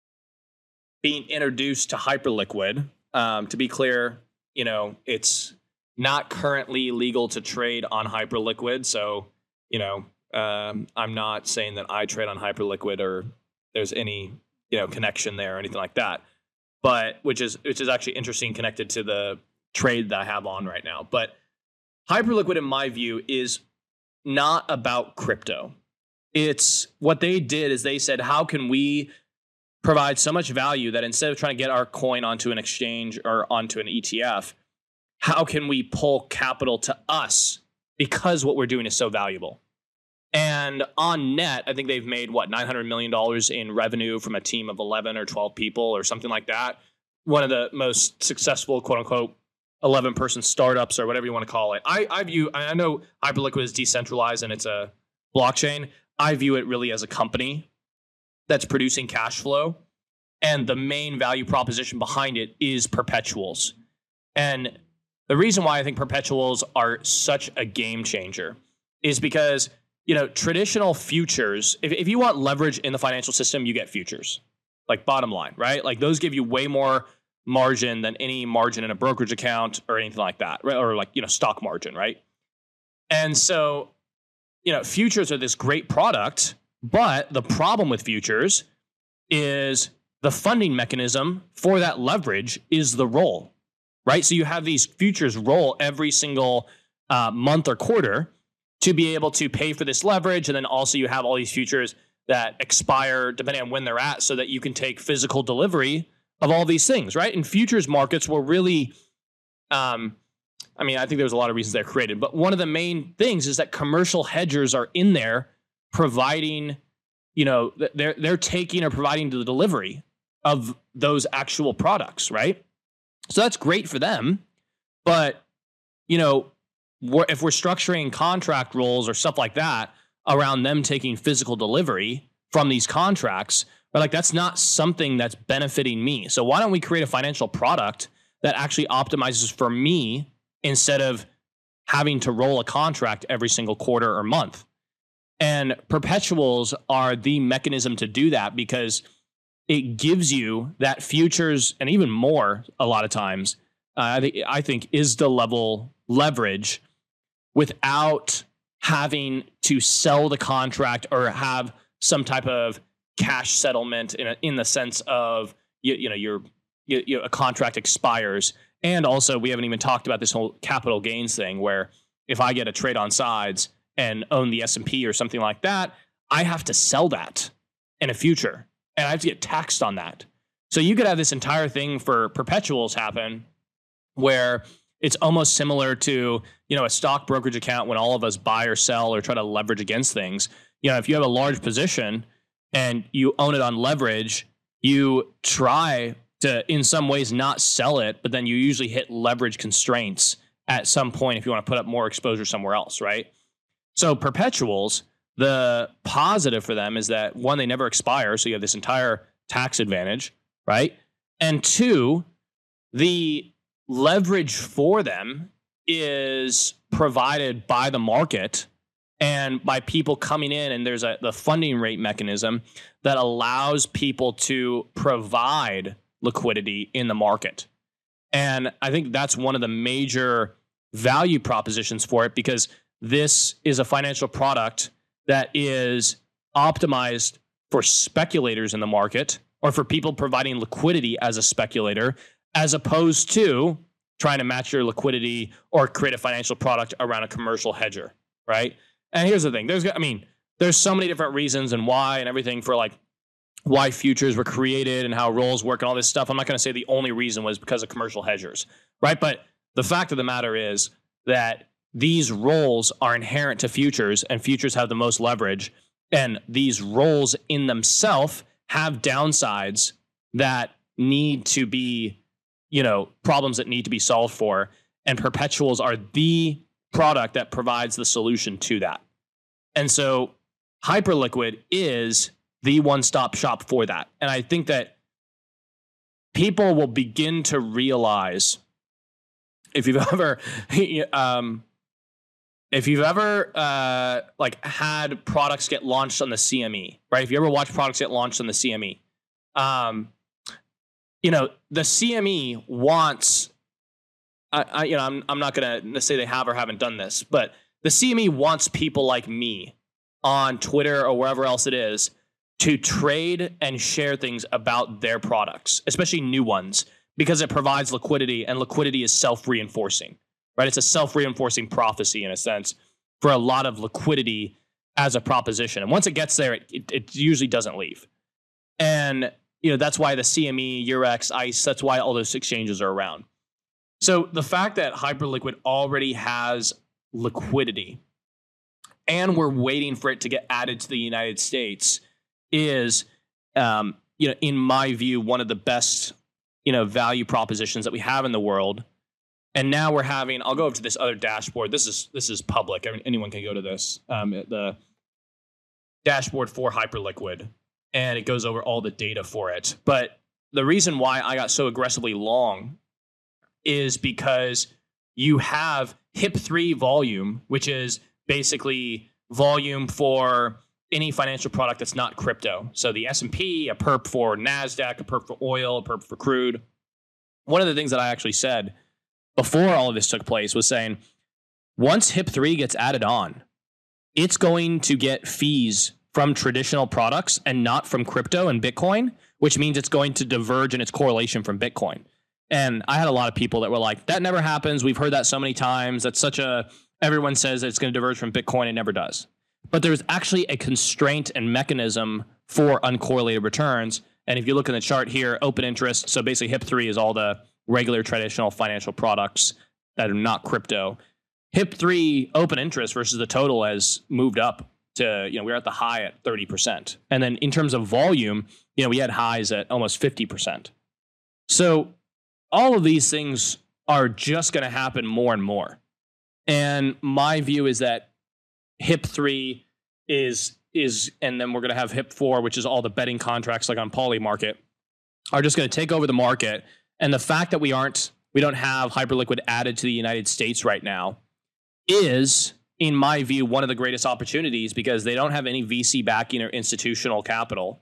being introduced to Hyperliquid. Um, to be clear, you know, it's not currently legal to trade on Hyperliquid. So, you know, um, I'm not saying that I trade on Hyperliquid or there's any, you know, connection there or anything like that. But which is which is actually interesting, connected to the trade that I have on right now. But Hyperliquid, in my view, is not about crypto. It's what they did is they said, how can we provide so much value that instead of trying to get our coin onto an exchange or onto an E T F, how can we pull capital to us because what we're doing is so valuable? And on net, I think they've made, what, nine hundred million dollars in revenue from a team of eleven or twelve people or something like that. One of the most successful, quote unquote, eleven person startups or whatever you want to call it. I, I view, I know Hyperliquid is decentralized and it's a blockchain. I view it really as a company that's producing cash flow. And the main value proposition behind it is perpetuals. And the reason why I think perpetuals are such a game changer is because, you know, traditional futures, if, if you want leverage in the financial system, you get futures, like bottom line, right? Like those give you way more margin than any margin in a brokerage account or anything like that, right? Or like, you know, stock margin, right? And so, you know, futures are this great product, but the problem with futures is the funding mechanism for that leverage is the roll, right? So you have these futures roll every single uh, month or quarter to be able to pay for this leverage. And then also you have all these futures that expire depending on when they're at so that you can take physical delivery of all these things, right? And futures markets were really, um, I mean, I think there was a lot of reasons they're created, but one of the main things is that commercial hedgers are in there providing, you know, they're, they're taking or providing the delivery of those actual products, right? So that's great for them. But, you know, if we're structuring contract roles or stuff like that around them taking physical delivery from these contracts, but like that's not something that's benefiting me. So why don't we create a financial product that actually optimizes for me instead of having to roll a contract every single quarter or month? And perpetuals are the mechanism to do that because it gives you that futures and even more a lot of times, uh, I, think, I think is the level leverage without having to sell the contract or have some type of cash settlement in a, in the sense of, you, you know, your you, you know, a contract expires. And also we haven't even talked about this whole capital gains thing where if I get a trade on sides and own the S and P or something like that, I have to sell that in a future and I have to get taxed on that. So you could have this entire thing for perpetuals happen where it's almost similar to, you know, a stock brokerage account when all of us buy or sell or try to leverage against things. You know, if you have a large position and you own it on leverage, you try to, in some ways, not sell it, but then you usually hit leverage constraints at some point if you want to put up more exposure somewhere else, right? So perpetuals, the positive for them is that, one, they never expire, so you have this entire tax advantage, right? And two, the leverage for them is provided by the market and by people coming in, and there's a the funding rate mechanism that allows people to provide liquidity in the market. And I think that's one of the major value propositions for it, because this is a financial product that is optimized for speculators in the market, or for people providing liquidity as a speculator, as opposed to trying to match your liquidity or create a financial product around a commercial hedger, right? And here's the thing. There's, I mean, there's so many different reasons and why and everything for like why futures were created and how roles work and all this stuff. I'm not going to say the only reason was because of commercial hedgers, right? But the fact of the matter is that these roles are inherent to futures, and futures have the most leverage. And these roles in themselves have downsides that need to be, you know, problems that need to be solved for. And perpetuals are the product that provides the solution to that. And so Hyperliquid is the one-stop shop for that. And I think that people will begin to realize, if you've ever, um, if you've ever uh, like had products get launched on the C M E, right? If you ever watch products get launched on the C M E, um, you know, the C M E wants, I, I you know, I'm I'm not going to say they have or haven't done this, but the C M E wants people like me on Twitter or wherever else it is to trade and share things about their products, especially new ones, because it provides liquidity, and liquidity is self-reinforcing, right? It's a self-reinforcing prophecy in a sense for a lot of liquidity as a proposition. And once it gets there, it, it, it usually doesn't leave. And, you know, that's why the C M E, Eurex, ICE, that's why all those exchanges are around. So the fact that Hyperliquid already has liquidity and we're waiting for it to get added to the United States is, um, you know, in my view, one of the best, you know, value propositions that we have in the world. And now we're having, I'll go over to this other dashboard. This is, this is public. I mean, anyone can go to this, um, the dashboard for Hyperliquid, and it goes over all the data for it. But the reason why I got so aggressively long is because you have H I P three volume, which is basically volume for any financial product that's not crypto. So the S and P, a perp for NASDAQ, a perp for oil, a perp for crude. One of the things that I actually said before all of this took place was saying, once H I P three gets added on, it's going to get fees from traditional products and not from crypto and Bitcoin, which means it's going to diverge in its correlation from Bitcoin. And I had a lot of people that were like, that never happens. We've heard that so many times. That's such a, everyone says that it's going to diverge from Bitcoin. It never does. But there's actually a constraint and mechanism for uncorrelated returns. And if you look in the chart here, open interest. So basically H I P three is all the regular traditional financial products that are not crypto. H I P three open interest versus the total has moved up to, you know, we're at the high at thirty percent. And then in terms of volume, you know, we had highs at almost fifty percent. So all of these things are just going to happen more and more. And my view is that H I P three is, is, and then we're going to have H I P four, which is all the betting contracts like on Polymarket, are just going to take over the market. And the fact that we aren't, we don't have Hyperliquid added to the United States right now is, in my view, one of the greatest opportunities, because they don't have any V C backing or institutional capital.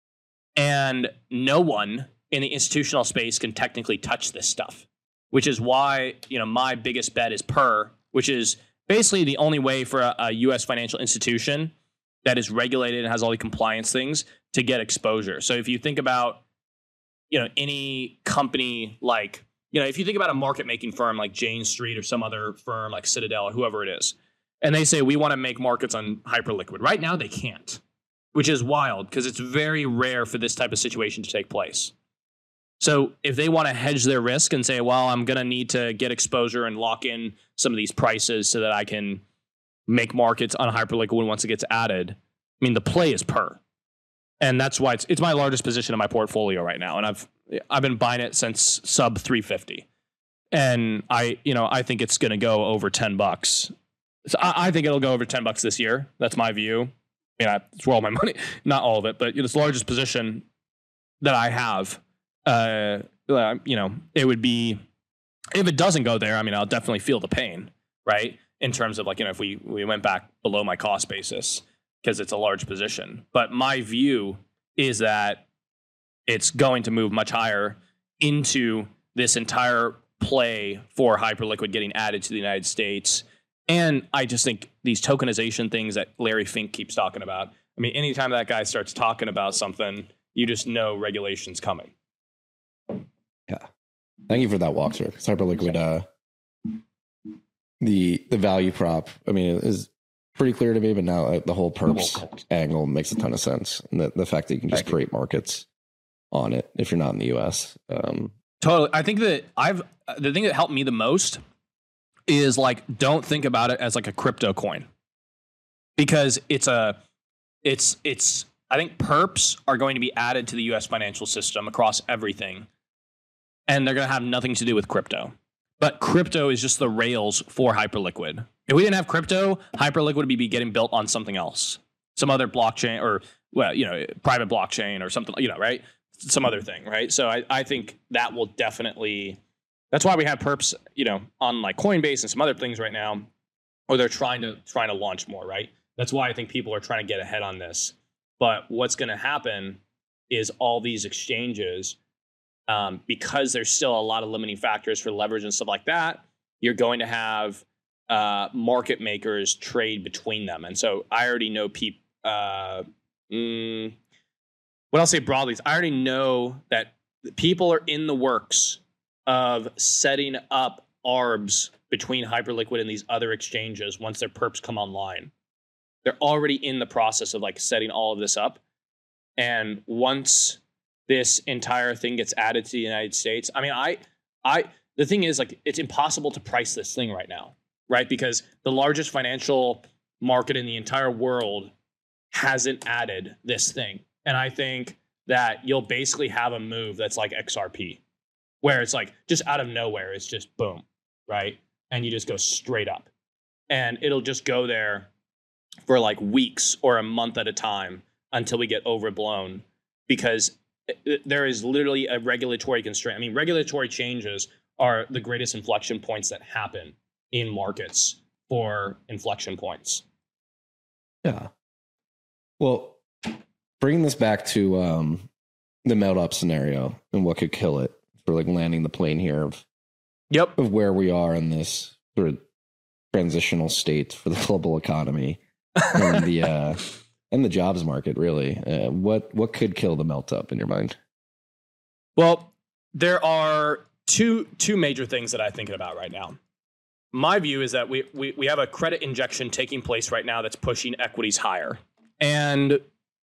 And no one in the institutional space can technically touch this stuff, which is why, you know, my biggest bet is P E R, which is basically the only way for a, a U S financial institution that is regulated and has all the compliance things to get exposure. So if you think about, you know, any company like, you know, if you think about a market making firm like Jane Street or some other firm like Citadel or whoever it is, and they say, we want to make markets on Hyperliquid. Right now, they can't, which is wild because it's very rare for this type of situation to take place. So if they want to hedge their risk and say, well, I'm going to need to get exposure and lock in some of these prices so that I can make markets on Hyperliquid once it gets added, I mean, the play is P E R. And that's why it's it's my largest position in my portfolio right now. And I've I've been buying it since sub three fifty. And I, you know, I think it's going to go over ten bucks. So I, I think it'll go over ten bucks this year. That's my view. I mean, it's where all my money, not all of it, but it's the largest position that I have. Uh, you know, it would be, if it doesn't go there, I mean, I'll definitely feel the pain, right? In terms of like, you know, if we, we went back below my cost basis, because it's a large position. But my view is that it's going to move much higher into this entire play for Hyperliquid getting added to the United States. And I just think these tokenization things that Larry Fink keeps talking about. I mean, anytime that guy starts talking about something, you just know regulation's coming. Yeah. Thank you for that walkthrough. Hyperliquid, uh, the the value prop, I mean, it is pretty clear to me, but now uh, the whole perps angle makes a ton of sense. And the, the fact that you can just create markets on it if you're not in the U S. Um, totally. I think that I've, the thing that helped me the most is like, don't think about it as like a crypto coin, because it's a, it's, it's, I think perps are going to be added to the U S financial system across everything, and they're going to have nothing to do with crypto. But crypto is just the rails for Hyperliquid. If we didn't have crypto, Hyperliquid would be getting built on something else, some other blockchain, or, well, you know, private blockchain or something, you know, right? Some other thing, right? So I, I think that will definitely, that's why we have perps, you know, on like Coinbase and some other things right now, or they're trying to trying to launch more, right? That's why I think people are trying to get ahead on this. But what's going to happen is all these exchanges, um, because there's still a lot of limiting factors for leverage and stuff like that, you're going to have uh, market makers trade between them. And so I already know people, uh, mm, what I'll say broadly is I already know that people are in the works of setting up arbs between Hyperliquid and these other exchanges once their perps come online. They're already in the process of like setting all of this up. And once this entire thing gets added to the United States, I mean, I, I, the thing is, like, it's impossible to price this thing right now, right? Because the largest financial market in the entire world hasn't added this thing. And I think that you'll basically have a move that's like X R P, where it's like just out of nowhere, it's just boom, right? And you just go straight up. And it'll just go there for like weeks or a month at a time until we get overblown, because there is literally a regulatory constraint. I mean, regulatory changes are the greatest inflection points that happen in markets for inflection points. Yeah. Well, bringing this back to um, the melt up scenario and what could kill it for like landing the plane here of, yep. of where we are in this sort of transitional state for the global economy and the uh, and the jobs market, really. Uh, what what could kill the melt up in your mind? Well, there are two two major things that I'm thinking about right now. My view is that we, we we have a credit injection taking place right now that's pushing equities higher. And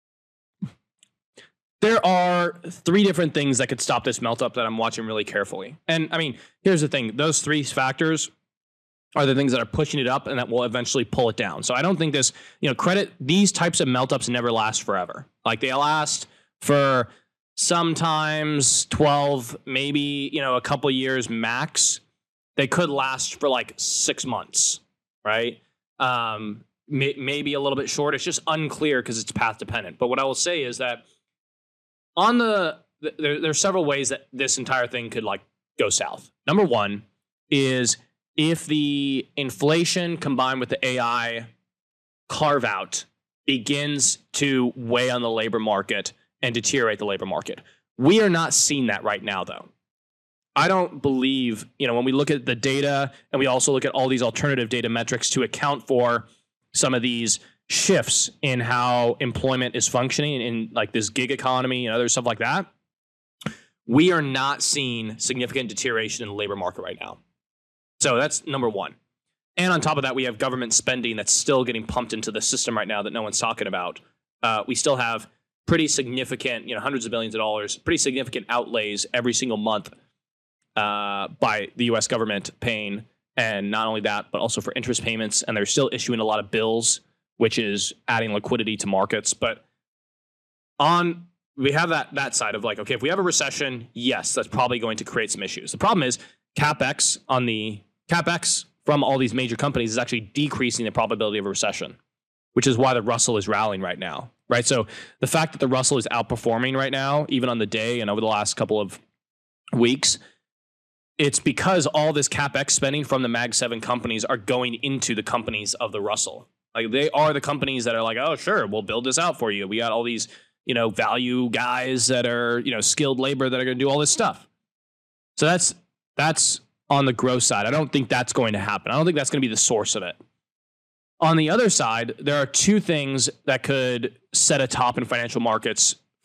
there are three different things that could stop this melt up that I'm watching really carefully. And I mean, here's the thing. Those three factors are the things that are pushing it up and that will eventually pull it down. So I don't think this, you know, credit, these types of melt ups never last forever. Like they last for sometimes twelve, maybe, you know, a couple years max. They could last for like six months, right? Um, may, maybe a little bit short. It's just unclear because it's path dependent. But what I will say is that on the, there, there's several ways that this entire thing could like go south. Number one is if the inflation combined with the A I carve out begins to weigh on the labor market and deteriorate the labor market. We are not seeing that right now, though. I don't believe, you know, when we look at the data and we also look at all these alternative data metrics to account for some of these shifts in how employment is functioning in like this gig economy and other stuff like that, we are not seeing significant deterioration in the labor market right now. So that's number one. And on top of that, we have government spending that's still getting pumped into the system right now that no one's talking about. Uh, we still have pretty significant, you know, hundreds of billions of dollars, pretty significant outlays every single month uh, by the U S government paying. And not only that, but also for interest payments. And they're still issuing a lot of bills, which is adding liquidity to markets. But on, we have that that side of like, okay, if we have a recession, yes, that's probably going to create some issues. The problem is CapEx on the CapEx from all these major companies is actually decreasing the probability of a recession, which is why the Russell is rallying right now, right? So the fact that the Russell is outperforming right now, even on the day and over the last couple of weeks, it's because all this CapEx spending from the Mag seven companies are going into the companies of the Russell. Like they are the companies that are like, oh, sure, we'll build this out for you. We got all these, you know, value guys that are, you know, skilled labor that are going to do all this stuff. So that's that's on the growth side. I don't think that's going to happen. I don't think that's going to be the source of it. On the other side, there are two things that could set a top in financial markets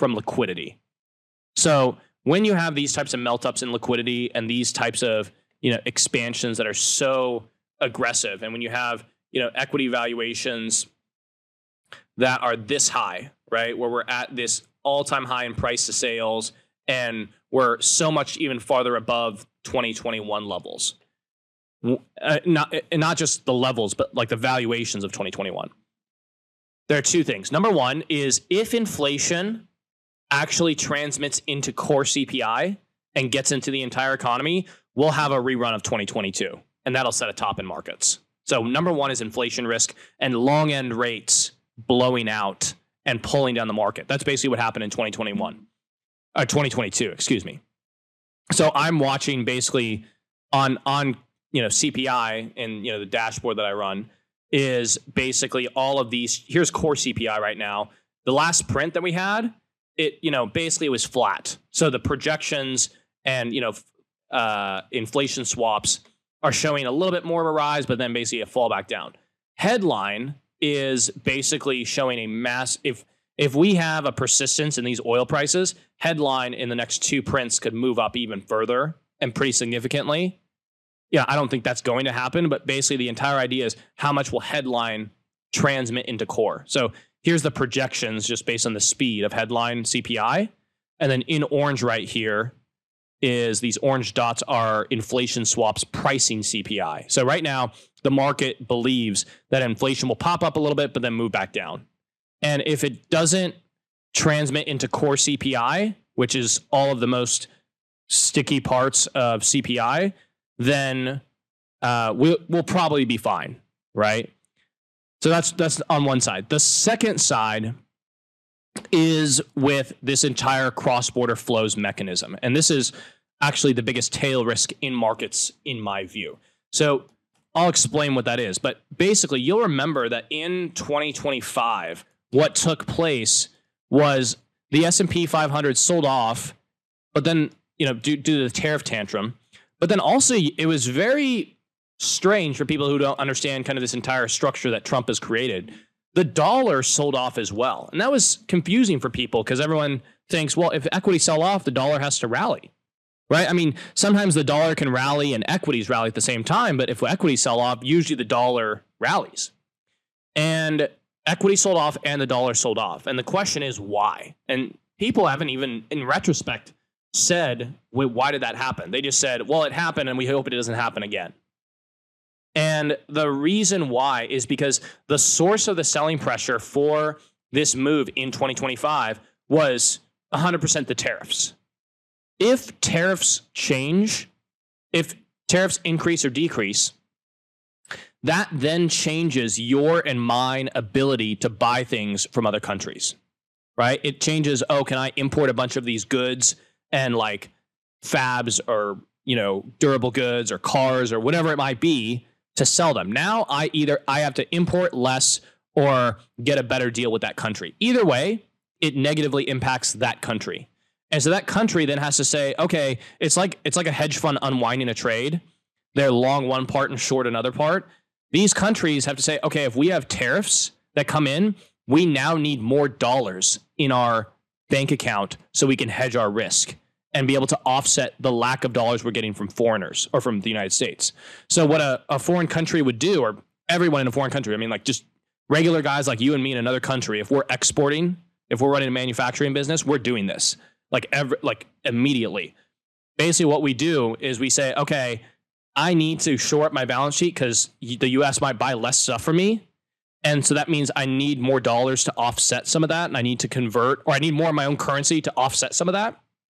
from liquidity. So when you have these types of melt ups in liquidity and these types of, you know, expansions that are so aggressive, and when you have, you know, equity valuations that are this high, right, where we're at this all-time high in price to sales, and we're so much even farther above twenty twenty-one levels. Uh, not, and not just the levels, but like the valuations of twenty twenty-one. There are two things. Number one is if inflation actually transmits into core C P I and gets into the entire economy, we'll have a rerun of twenty twenty-two, and that'll set a top in markets. So number one is inflation risk and long end rates blowing out and pulling down the market. That's basically what happened in twenty twenty-one, or twenty twenty-two, excuse me. So I'm watching basically on on you know C P I, and you know the dashboard that I run is basically all of these. Here's core C P I right now. The last print that we had, it you know basically it was flat. So the projections and you know uh, inflation swaps are showing a little bit more of a rise, but then basically a fallback down. Headline is basically showing a mass. If if we have a persistence in these oil prices, headline in the next two prints could move up even further and pretty significantly. Yeah, I don't think that's going to happen, but basically the entire idea is how much will headline transmit into core. So here's the projections just based on the speed of headline C P I. And then in orange right here is these orange dots are inflation swaps pricing C P I. So right now, the market believes that inflation will pop up a little bit, but then move back down. And if it doesn't transmit into core C P I, which is all of the most sticky parts of C P I, then uh, we'll, we'll probably be fine, right? So that's that's on one side. The second side is with this entire cross-border flows mechanism. And this is actually the biggest tail risk in markets, in my view. So I'll explain what that is. But basically, you'll remember that in twenty twenty-five, what took place was the S and P five hundred sold off, but then, you know, due, due to the tariff tantrum. But then also, it was very strange for people who don't understand kind of this entire structure that Trump has created. The dollar sold off as well. And that was confusing for people because everyone thinks, well, if equities sell off, the dollar has to rally, right? I mean, sometimes the dollar can rally and equities rally at the same time, but if equities sell off, usually the dollar rallies. And equity sold off and the dollar sold off. And the question is why? And people haven't even, in retrospect, said, wait, why did that happen? They just said, well, it happened and we hope it doesn't happen again. And the reason why is because the source of the selling pressure for this move in twenty twenty-five was one hundred percent the tariffs. If tariffs change, if tariffs increase or decrease, that then changes your and mine ability to buy things from other countries, right? It changes, oh, can I import a bunch of these goods and like fabs or, you know, durable goods or cars or whatever it might be to sell them. Now I either I have to import less or get a better deal with that country. Either way, it negatively impacts that country. And so that country then has to say, okay, it's like it's like a hedge fund unwinding a trade. They're long one part and short another part. These countries have to say, okay, if we have tariffs that come in, we now need more dollars in our bank account so we can hedge our risk and be able to offset the lack of dollars we're getting from foreigners or from the United States. So what a, a foreign country would do, or everyone in a foreign country, I mean, like just regular guys like you and me in another country, if we're exporting, if we're running a manufacturing business, we're doing this like every, like immediately. Basically what we do is we say, okay, I need to shore up my balance sheet because the U S might buy less stuff from me. And so that means I need more dollars to offset some of that. And I need to convert, or I need more of my own currency to offset some of that.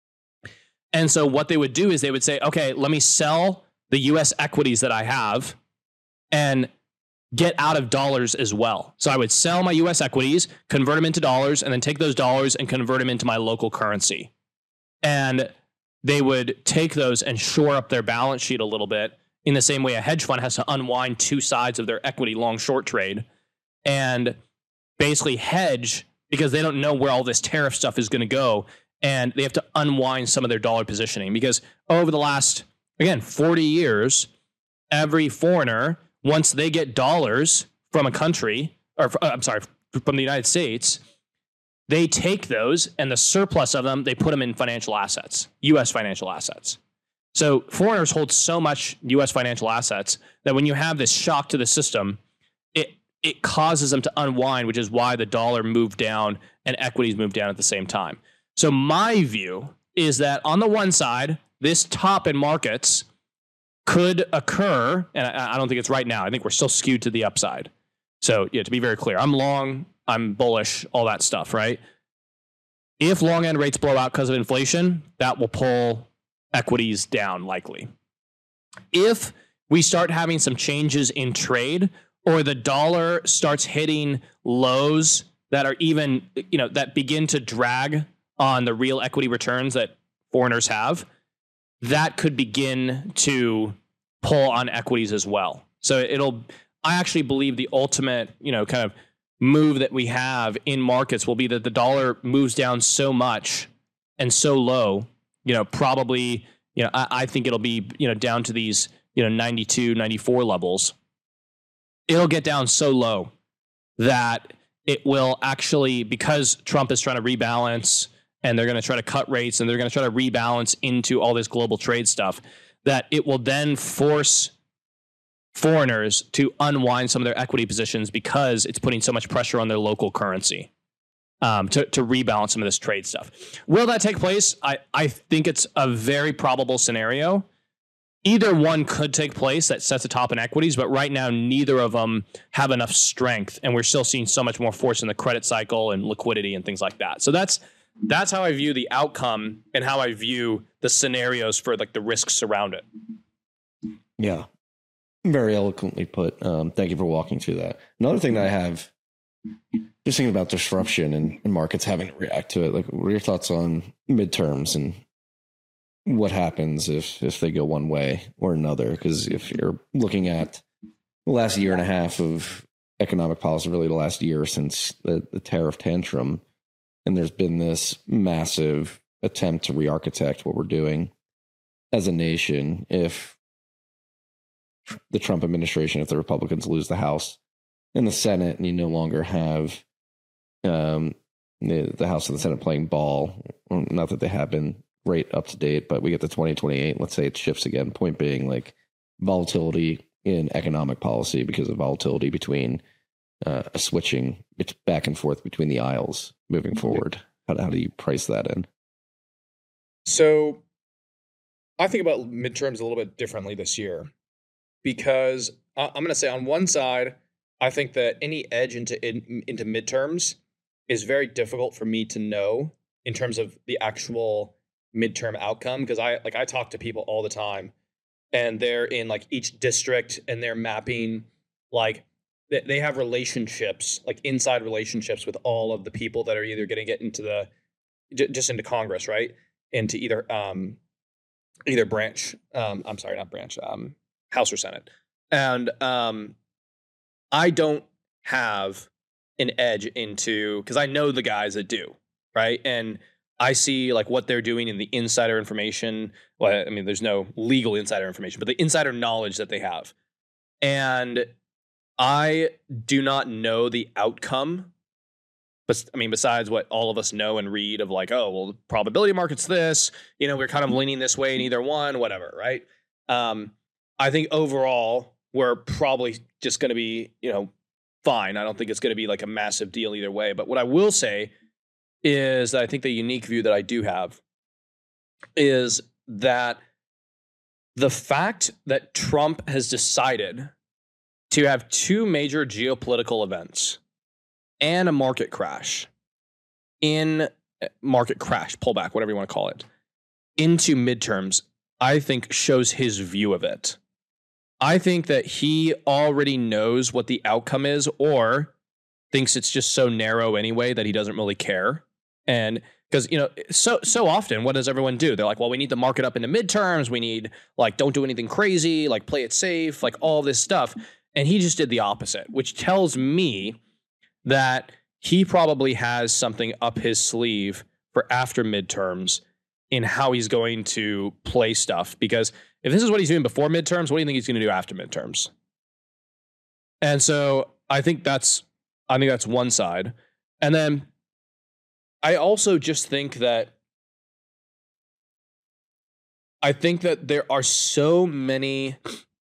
And so what they would do is they would say, okay, let me sell the U S equities that I have and get out of dollars as well. So I would sell my U S equities, convert them into dollars, and then take those dollars and convert them into my local currency. And they would take those and shore up their balance sheet a little bit in the same way a hedge fund has to unwind two sides of their equity long short trade and basically hedge because they don't know where all this tariff stuff is going to go. And they have to unwind some of their dollar positioning because over the last, again, forty years, every foreigner, once they get dollars from a country, or I'm sorry, from the United States, they take those and the surplus of them, they put them in financial assets, U S financial assets. So foreigners hold so much U S financial assets that when you have this shock to the system, it it causes them to unwind, which is why the dollar moved down and equities moved down at the same time. So my view is that on the one side, this top in markets could occur, and I, I don't think it's right now. I think we're still skewed to the upside. So yeah, to be very clear, I'm long, I'm bullish, all that stuff, right? If long end rates blow out because of inflation, that will pull equities down likely. If we start having some changes in trade, or the dollar starts hitting lows that are even, you know, that begin to drag on the real equity returns that foreigners have, that could begin to pull on equities as well. So it'll, I actually believe the ultimate, you know, kind of move that we have in markets will be that the dollar moves down so much and so low, you know, probably, you know, I, I think it'll be, you know, down to these, you know, ninety-two, ninety-four levels. It'll get down so low that it will actually, because Trump is trying to rebalance and they're going to try to cut rates and they're going to try to rebalance into all this global trade stuff, that it will then force foreigners to unwind some of their equity positions because it's putting so much pressure on their local currency um, to, to rebalance some of this trade stuff. Will that take place? I, I think it's a very probable scenario. Either one could take place that sets a top in equities, but right now, neither of them have enough strength. And we're still seeing so much more force in the credit cycle and liquidity and things like that. So that's that's how I view the outcome and how I view the scenarios for like the risks around it. Yeah, very eloquently put. Um, thank you for walking through that. Another thing that I have, just thinking about disruption and, and markets having to react to it. Like, what are your thoughts on midterms and what happens if, if they go one way or another? Because if you're looking at the last year and a half of economic policy, really the last year since the, the tariff tantrum, and there's been this massive attempt to re-architect what we're doing as a nation. If the Trump administration, if the Republicans lose the House and the Senate, and you no longer have um, the, the House and the Senate playing ball, not that they have been great up to date, but we get to twenty twenty-eight, let's say it shifts again. Point being, like, volatility in economic policy because of volatility between uh, a switching it's back and forth between the aisles moving forward. How, how do you price that in? So I think about midterms a little bit differently this year, because I'm going to say on one side, I think that any edge into in, into midterms is very difficult for me to know in terms of the actual midterm outcome, because I like I talk to people all the time and they're in like each district and they're mapping, like they, they have relationships, like inside relationships with all of the people that are either going to get into the j- just into Congress, right? Into either um either branch, um I'm sorry, not branch, um House or Senate. And um I don't have an edge into, because I know the guys that do, right? And I see like what they're doing in the insider information. Well, I mean, there's no legal insider information, but the insider knowledge that they have. And I do not know the outcome. But I mean, besides what all of us know and read of like, oh, well, the probability market's this, you know, we're kind of leaning this way in either one, whatever, right? Um, I think overall, we're probably just going to be, you know, fine. I don't think it's going to be like a massive deal either way. But what I will say is that I think the unique view that I do have is that the fact that Trump has decided to have two major geopolitical events and a market crash in market crash, pullback, whatever you want to call it, into midterms, I think shows his view of it. I think that he already knows what the outcome is, or thinks it's just so narrow anyway that he doesn't really care. And because, you know, so so often, what does everyone do? They're like, well, we need the market up into midterms. We need, like, don't do anything crazy, like play it safe, like all this stuff. And he just did the opposite, which tells me that he probably has something up his sleeve for after midterms in how he's going to play stuff. Because if this is what he's doing before midterms, what do you think he's going to do after midterms? And so I think that's I think that's one side. And then I also just think that I think that there are so many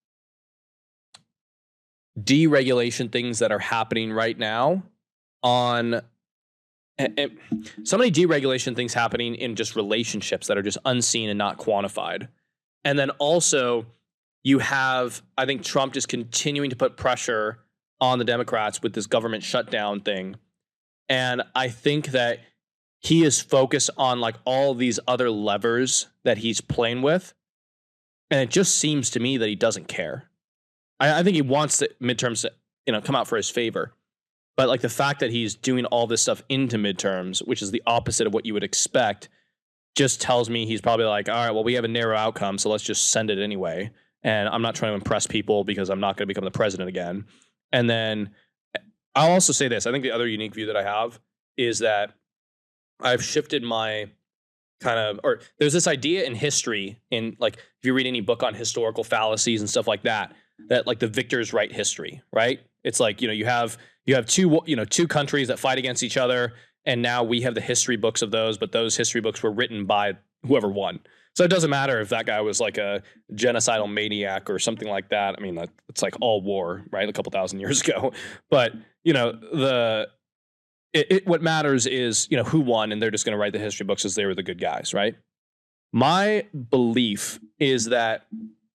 deregulation things that are happening right now on and, and so many deregulation things happening in just relationships that are just unseen and not quantified. And then also you have, I think Trump just continuing to put pressure on the Democrats with this government shutdown thing. And I think that he is focused on like all these other levers that he's playing with. And it just seems to me that he doesn't care. I, I think he wants the midterms to, you know, come out for his favor. But like the fact that he's doing all this stuff into midterms, which is the opposite of what you would expect, just tells me he's probably like, all right, well, we have a narrow outcome, so let's just send it anyway. And I'm not trying to impress people because I'm not going to become the president again. And then I'll also say this. I think the other unique view that I have is that I've shifted my kind of, or there's this idea in history, in like, if you read any book on historical fallacies and stuff like that, that like the victors write history, right? It's like, you know, you have, you have two, you know, two countries that fight against each other. And now we have the history books of those, but those history books were written by whoever won. So it doesn't matter if that guy was like a genocidal maniac or something like that. I mean, it's like all war, right? A couple thousand years ago. But, you know, the it, it, what matters is, you know, who won, and they're just going to write the history books as they were the good guys, right? My belief is that,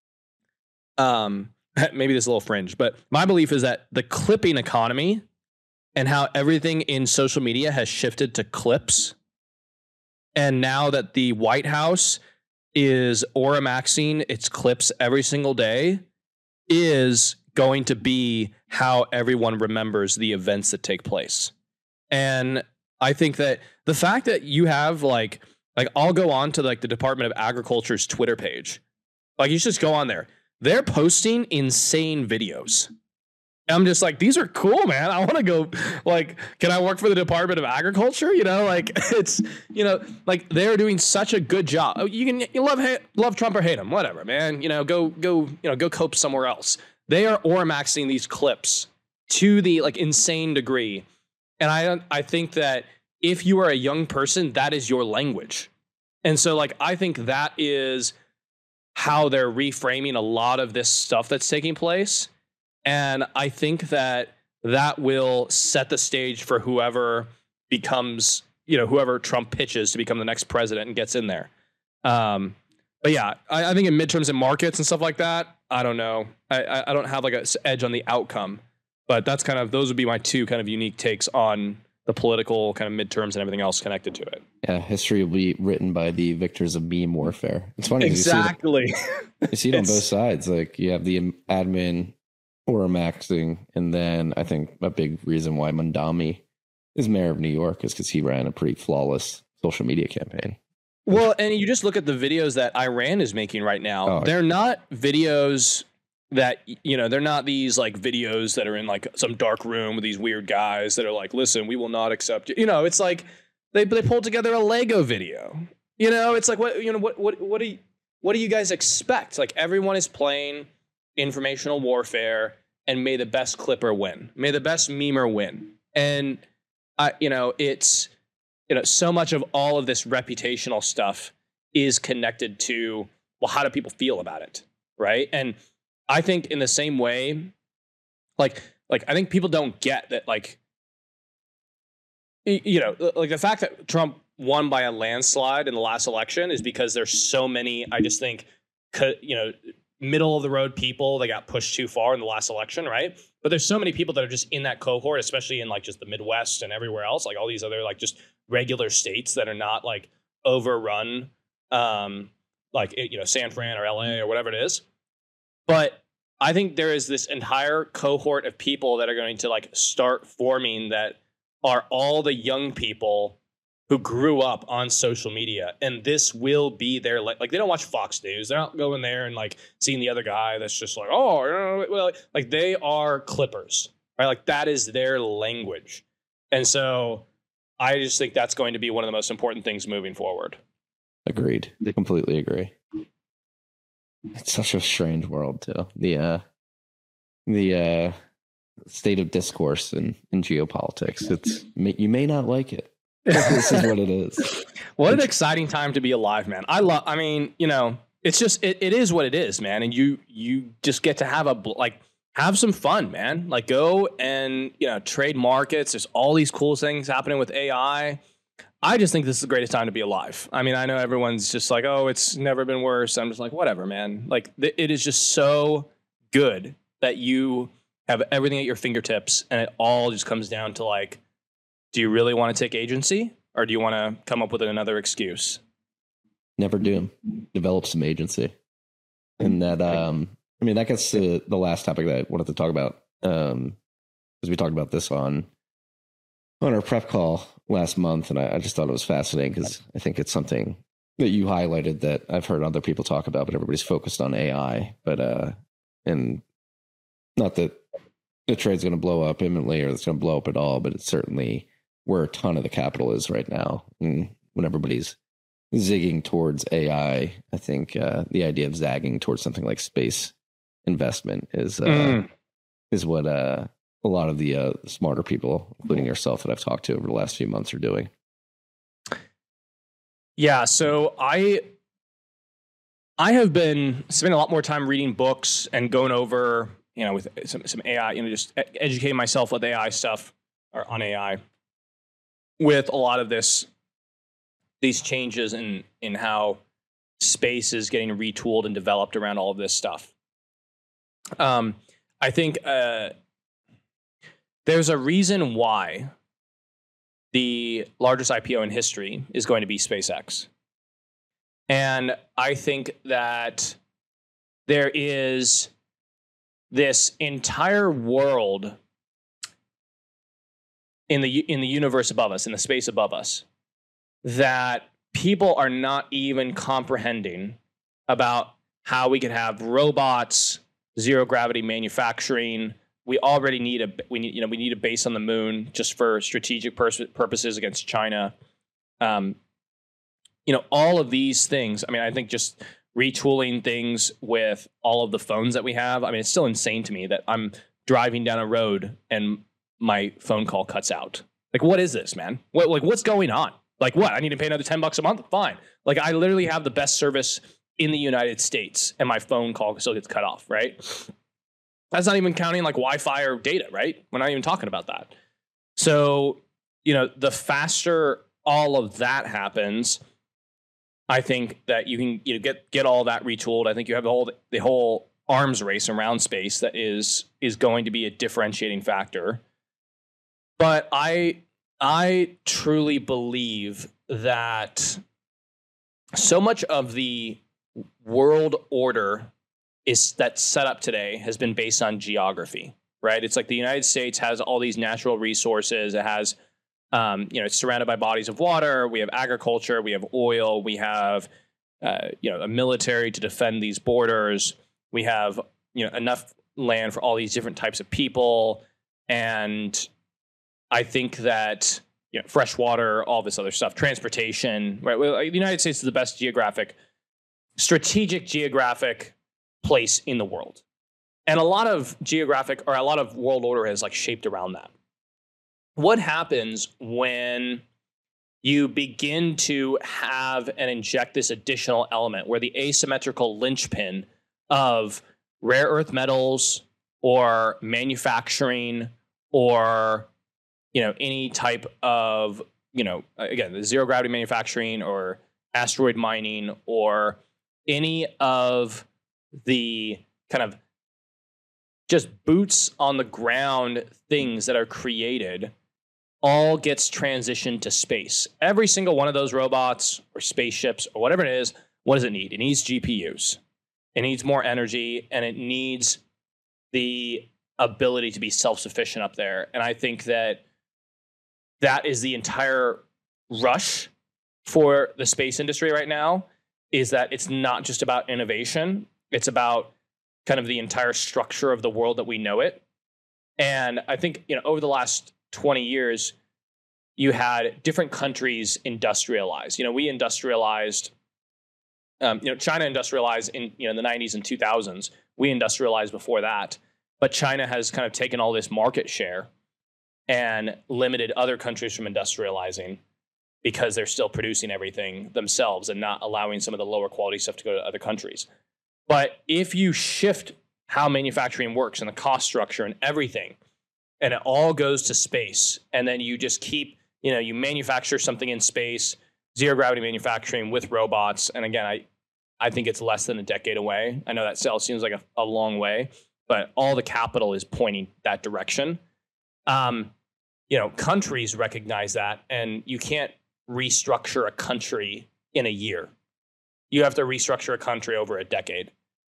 um, maybe this is a little fringe, but my belief is that the clipping economy and how everything in social media has shifted to clips, and now that the White House is Oramaxing its clips every single day, is going to be how everyone remembers the events that take place. And I think that the fact that you have like, like I'll go on to like the Department of Agriculture's Twitter page. Like you just go on there. They're posting insane videos. I'm just like, these are cool, man. I want to go, like, can I work for the Department of Agriculture? You know, like it's, you know, like they're doing such a good job. You can you love hate, love Trump or hate him, whatever, man. You know, go go, you know, go cope somewhere else. They are Oramaxing these clips to the like insane degree, and I I think that if you are a young person, that is your language, and so like I think that is how they're reframing a lot of this stuff that's taking place. And I think that that will set the stage for whoever becomes, you know, whoever Trump pitches to become the next president and gets in there. Um, but yeah, I, I think in midterms and markets and stuff like that, I don't know. I, I don't have like an edge on the outcome, but that's kind of, those would be my two kind of unique takes on the political kind of midterms and everything else connected to it. Yeah, history will be written by the victors of meme warfare. It's funny. Exactly. You see it, you see it on both sides. Like you have the admin Oramaxing, and then I think a big reason why Mondami is mayor of New York is because he ran a pretty flawless social media campaign. Well, and you just look at the videos that Iran is making right now. Oh, they're not videos that, you know, they're not these like videos that are in like some dark room with these weird guys that are like, listen, we will not accept you. You know, it's like they they pulled together a Lego video. You know, it's like, what, you know, what, what, what do you, what do you guys expect? Like everyone is playing informational warfare, and may the best clipper win. May the best memer win. And I, you know, it's, you know, so much of all of this reputational stuff is connected to, well, how do people feel about it, right? And I think in the same way, like, like I think people don't get that, like, you know, like the fact that Trump won by a landslide in the last election is because there's so many, I just think, you know, middle of the road people that got pushed too far in the last election, right? But there's so many people that are just in that cohort, especially in like just the Midwest and everywhere else, like all these other like just regular states that are not like overrun, um, like, you know, San Fran or L A or whatever it is. But I think there is this entire cohort of people that are going to like start forming that are all the young people who grew up on social media, and this will be their, like, like they don't watch Fox News. They're not going there and like seeing the other guy that's just like, oh, you know, well, like they are clippers, right? Like that is their language. And so I just think that's going to be one of the most important things moving forward. Agreed. I completely agree. It's such a strange world too. The, uh, the, uh, state of discourse in, in geopolitics. It's, you may not like it. This is what it is. What an exciting time to be alive, man. I love, I mean, you know, it's just, it, it is what it is, man. And you, you just get to have a, like, have some fun, man. Like, go and, you know, trade markets. There's all these cool things happening with A I. I just think this is the greatest time to be alive. I mean, I know everyone's just like, oh, it's never been worse. I'm just like, whatever, man. Like, th- it is just so good that you have everything at your fingertips, and it all just comes down to, like, do you really want to take agency, or do you want to come up with another excuse? Never do. Develop some agency. And that, um, I mean, that gets to the last topic that I wanted to talk about. Um, because we talked about this on, on our prep call last month, and I, I just thought it was fascinating because I think it's something that you highlighted that I've heard other people talk about, but everybody's focused on A I. But, uh, and not that the trade's going to blow up imminently or it's going to blow up at all, but it's certainly where a ton of the capital is right now. And when everybody's zigging towards A I, I think uh, the idea of zagging towards something like space investment is uh, mm. is what uh, a lot of the uh, smarter people, including yourself, that I've talked to over the last few months are doing. Yeah, so I I have been spending a lot more time reading books and going over, you know, with some, some A I, you know, just educating myself with A I stuff or on A I, with a lot of this, these changes in, in how space is getting retooled and developed around all of this stuff. Um, I think uh, there's a reason why the largest I P O in history is going to be SpaceX. And I think that there is this entire world in the in the universe above us, in the space above us, that people are not even comprehending about how we could have robots, zero gravity manufacturing. We already need a we need you know we need a base on the moon just for strategic pers- purposes against China. Um, you know, all of these things. I mean, I think just retooling things with all of the phones that we have. I mean, it's still insane to me that I'm driving down a road and my phone call cuts out. Like, what is this, man? What like what's going on? Like, what? I need to pay another ten bucks a month? Fine. Like, I literally have the best service in the United States, and my phone call still gets cut off, right? That's not even counting like Wi-Fi or data, right? We're not even talking about that. So, you know, the faster all of that happens, I think that you can, you know, get get all that retooled. I think you have the whole the whole arms race around space that is is going to be a differentiating factor. But I I truly believe that so much of the world order is that's set up today has been based on geography, right? It's like the United States has all these natural resources. It has, um, you know, it's surrounded by bodies of water. We have agriculture. We have oil. We have, uh, you know, a military to defend these borders. We have, you know, enough land for all these different types of people. And I think that, you know, fresh water, all this other stuff, transportation, right? Well, the United States is the best geographic, strategic geographic place in the world. And a lot of geographic or a lot of world order is like shaped around that. What happens when you begin to have and inject this additional element where the asymmetrical linchpin of rare earth metals or manufacturing or, you know, any type of, you know, again, the zero gravity manufacturing or asteroid mining or any of the kind of just boots on the ground things that are created all gets transitioned to space. Every single one of those robots or spaceships or whatever it is, what does it need? It needs G P Us. It needs more energy, and it needs the ability to be self-sufficient up there. And I think that that is the entire rush for the space industry right now, is that it's not just about innovation. It's about kind of the entire structure of the world that we know it. And I think, you know, over the last twenty years, you had different countries industrialize. You know, we industrialized, um, you know, China industrialized in, you know, in the nineties and two thousands. We industrialized before that. But China has kind of taken all this market share and limited other countries from industrializing. because they're still producing everything themselves and not allowing some of the lower quality stuff to go to other countries. But if you shift how manufacturing works and the cost structure and everything, and it all goes to space, and then you just keep, you know, you manufacture something in space, zero gravity manufacturing with robots. And again, I, I think it's less than a decade away. I know that still seems like a, a long way, but all the capital is pointing that direction. Um, you know, countries recognize that, and you can't restructure a country in a year. You have to restructure a country over a decade.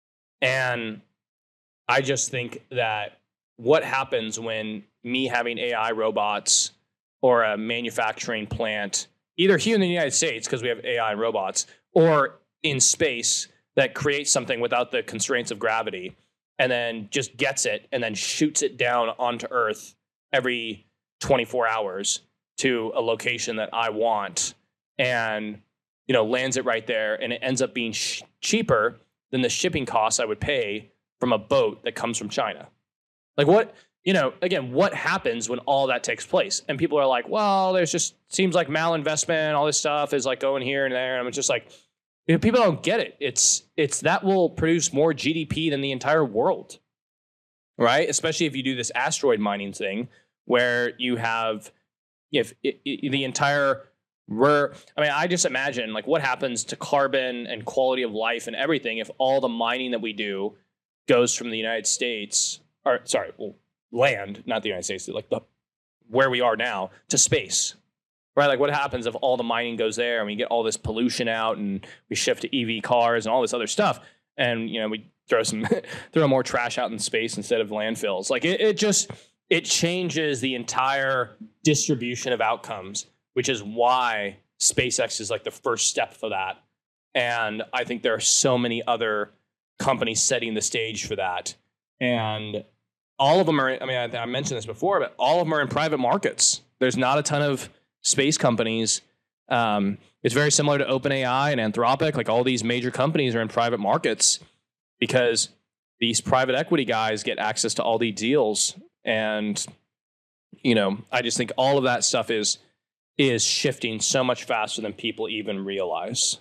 And I just think that what happens when me having A I robots or a manufacturing plant, either here in the United States, because we have A I and robots, or in space that creates something without the constraints of gravity, and then just gets it and then shoots it down onto Earth every twenty-four hours to a location that I want, and, you know, lands it right there, and it ends up being sh- cheaper than the shipping costs I would pay from a boat that comes from China. Like, what, you know, again, what happens when all that takes place? And people are like, well, there's just seems like malinvestment, all this stuff is like going here and there. And I'm just like, you know, people don't get it. It's, it's that will produce more G D P than the entire world, right? Especially if you do this asteroid mining thing where you have, if it, it, the entire rare, I mean, I just imagine like what happens to carbon and quality of life and everything if all the mining that we do goes from the United States, or sorry, well, land, not the United States, like the where we are now, to space, right? Like what happens if all the mining goes there and we get all this pollution out and we shift to E V cars and all this other stuff, and you know we throw some throw more trash out in space instead of landfills? Like it, it just it changes the entire distribution of outcomes, which is why SpaceX is like the first step for that. And I think there are so many other companies setting the stage for that. And all of them are, I mean, I, I mentioned this before, but all of them are in private markets. There's not a ton of space companies. Um, it's very similar to OpenAI and Anthropic. Like all these major companies are in private markets because these private equity guys get access to all these deals. And, you know, I just think all of that stuff is is shifting so much faster than people even realize.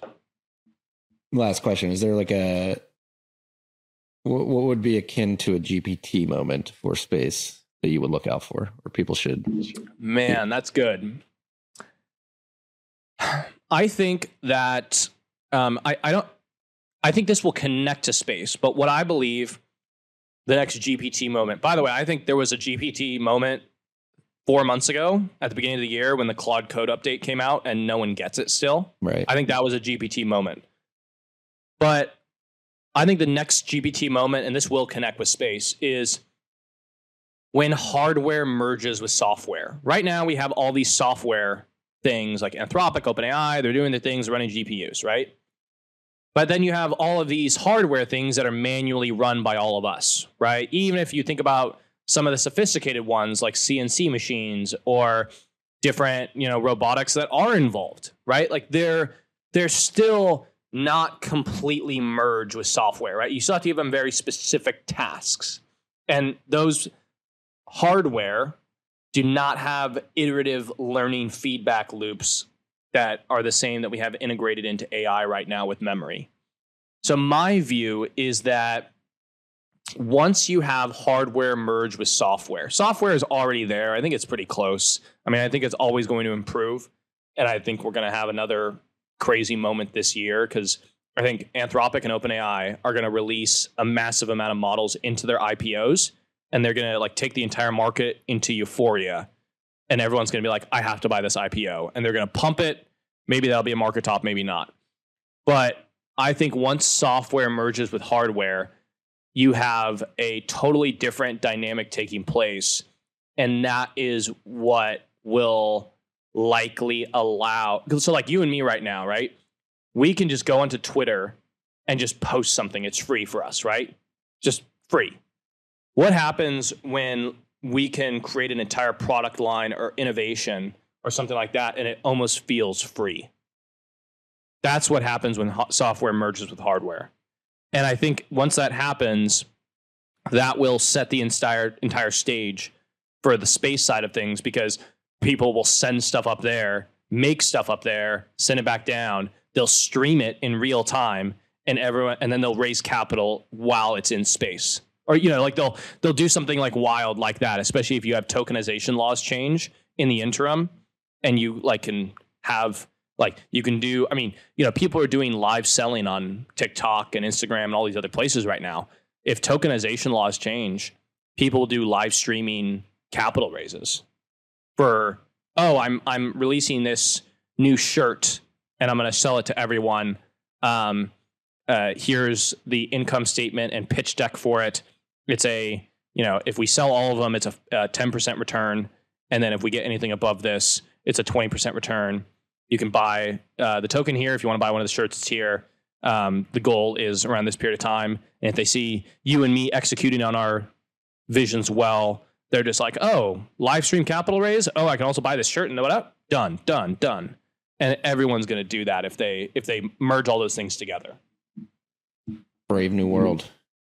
Last question. Is there like a, what would be akin to a G P T moment for space that you would look out for, or people should? Man, that's good. I think that, um, I, I don't, I think this will connect to space, but what I believe the next G P T moment, by the way, I think there was a G P T moment four months ago at the beginning of the year when the Claude Code update came out and no one gets it still. Right. I think that was a G P T moment. But I think the next G P T moment, and this will connect with space, is when hardware merges with software. Right now we have all these software things like Anthropic, OpenAI, they're doing the things running G P Us, right? But then you have all of these hardware things that are manually run by all of us, right? Even if you think about some of the sophisticated ones like C N C machines or different, you know, robotics that are involved, right? Like they're they're still not completely merged with software, right? You still have to give them very specific tasks. And those hardware do not have iterative learning feedback loops that are the same that we have integrated into A I right now with memory. So my view is that once you have hardware merge with software, software is already there. I think it's pretty close. I mean, I think it's always going to improve. And I think we're going to have another crazy moment this year because I think Anthropic and OpenAI are going to release a massive amount of models into their I P Os. And they're going to like take the entire market into euphoria. And everyone's going to be like, I have to buy this I P O. And they're going to pump it. Maybe that'll be a market top, maybe not. But I think once software merges with hardware, you have a totally different dynamic taking place. And that is what will likely allow. So like you and me right now, right? We can just go onto Twitter and just post something. It's free for us, right? Just free. What happens when we can create an entire product line or innovation or something like that and it almost feels free? That's what happens when ho- software merges with hardware. And I think once that happens, that will set the entire entire stage for the space side of things because people will send stuff up there make stuff up there, send it back down. They'll stream it in real time, and everyone, and then they'll raise capital while it's in space. Or, you know, like they'll they'll do something like wild like that, especially if you have tokenization laws change in the interim, and you like can have like you can do. I mean, you know, people are doing live selling on TikTok and Instagram and all these other places right now. If tokenization laws change, people will do live streaming capital raises for, oh, I'm I'm releasing this new shirt and I'm going to sell it to everyone. Um, uh, here's the income statement and pitch deck for it. It's a, you know, if we sell all of them, it's a, a ten percent return. And then if we get anything above this, it's a twenty percent return. You can buy uh, the token here. If you want to buy one of the shirts, it's here. Um, the goal is around this period of time. And if they see you and me executing on our visions well, they're just like, oh, live stream capital raise. Oh, I can also buy this shirt and what up? Done, done, done. And everyone's going to do that if they if they merge all those things together. Brave new world.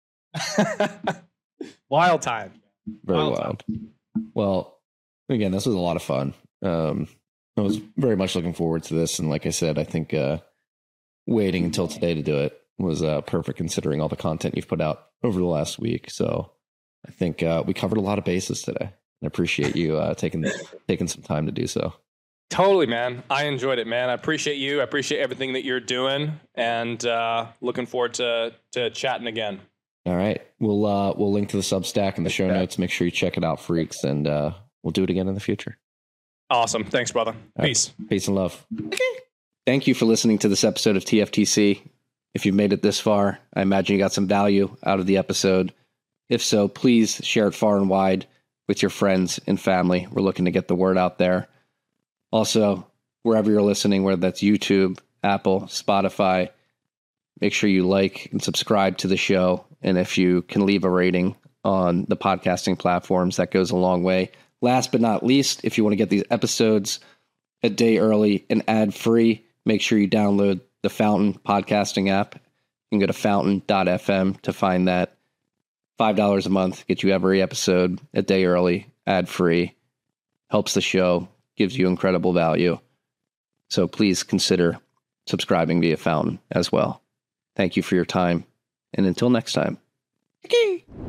Wild time. Very wild. wild. Well, again, this was a lot of fun. Um, I was very much looking forward to this. And like I said, I think uh, waiting until today to do it was uh, perfect considering all the content you've put out over the last week. So I think uh, we covered a lot of bases today. I appreciate you uh, taking taking some time to do so. Totally, man. I enjoyed it, man. I appreciate you. I appreciate everything that you're doing, and uh, looking forward to to chatting again. All right, we'll uh, we'll link to the Substack in the show notes. Make sure you check it out, freaks, and uh, we'll do it again in the future. Awesome. Thanks, brother. All Peace. Right. Peace and love. Thank you for listening to this episode of T F T C. If you've made it this far, I imagine you got some value out of the episode. If so, please share it far and wide with your friends and family. We're looking to get the word out there. Also, wherever you're listening, whether that's YouTube, Apple, Spotify, make sure you like and subscribe to the show. And if you can leave a rating on the podcasting platforms, that goes a long way. Last but not least, if you want to get these episodes a day early and ad-free, make sure you download the Fountain podcasting app. You can go to fountain dot f m to find that. five dollars a month, get you every episode a day early, ad-free. Helps the show, gives you incredible value. So please consider subscribing via Fountain as well. Thank you for your time. And until next time. Okay.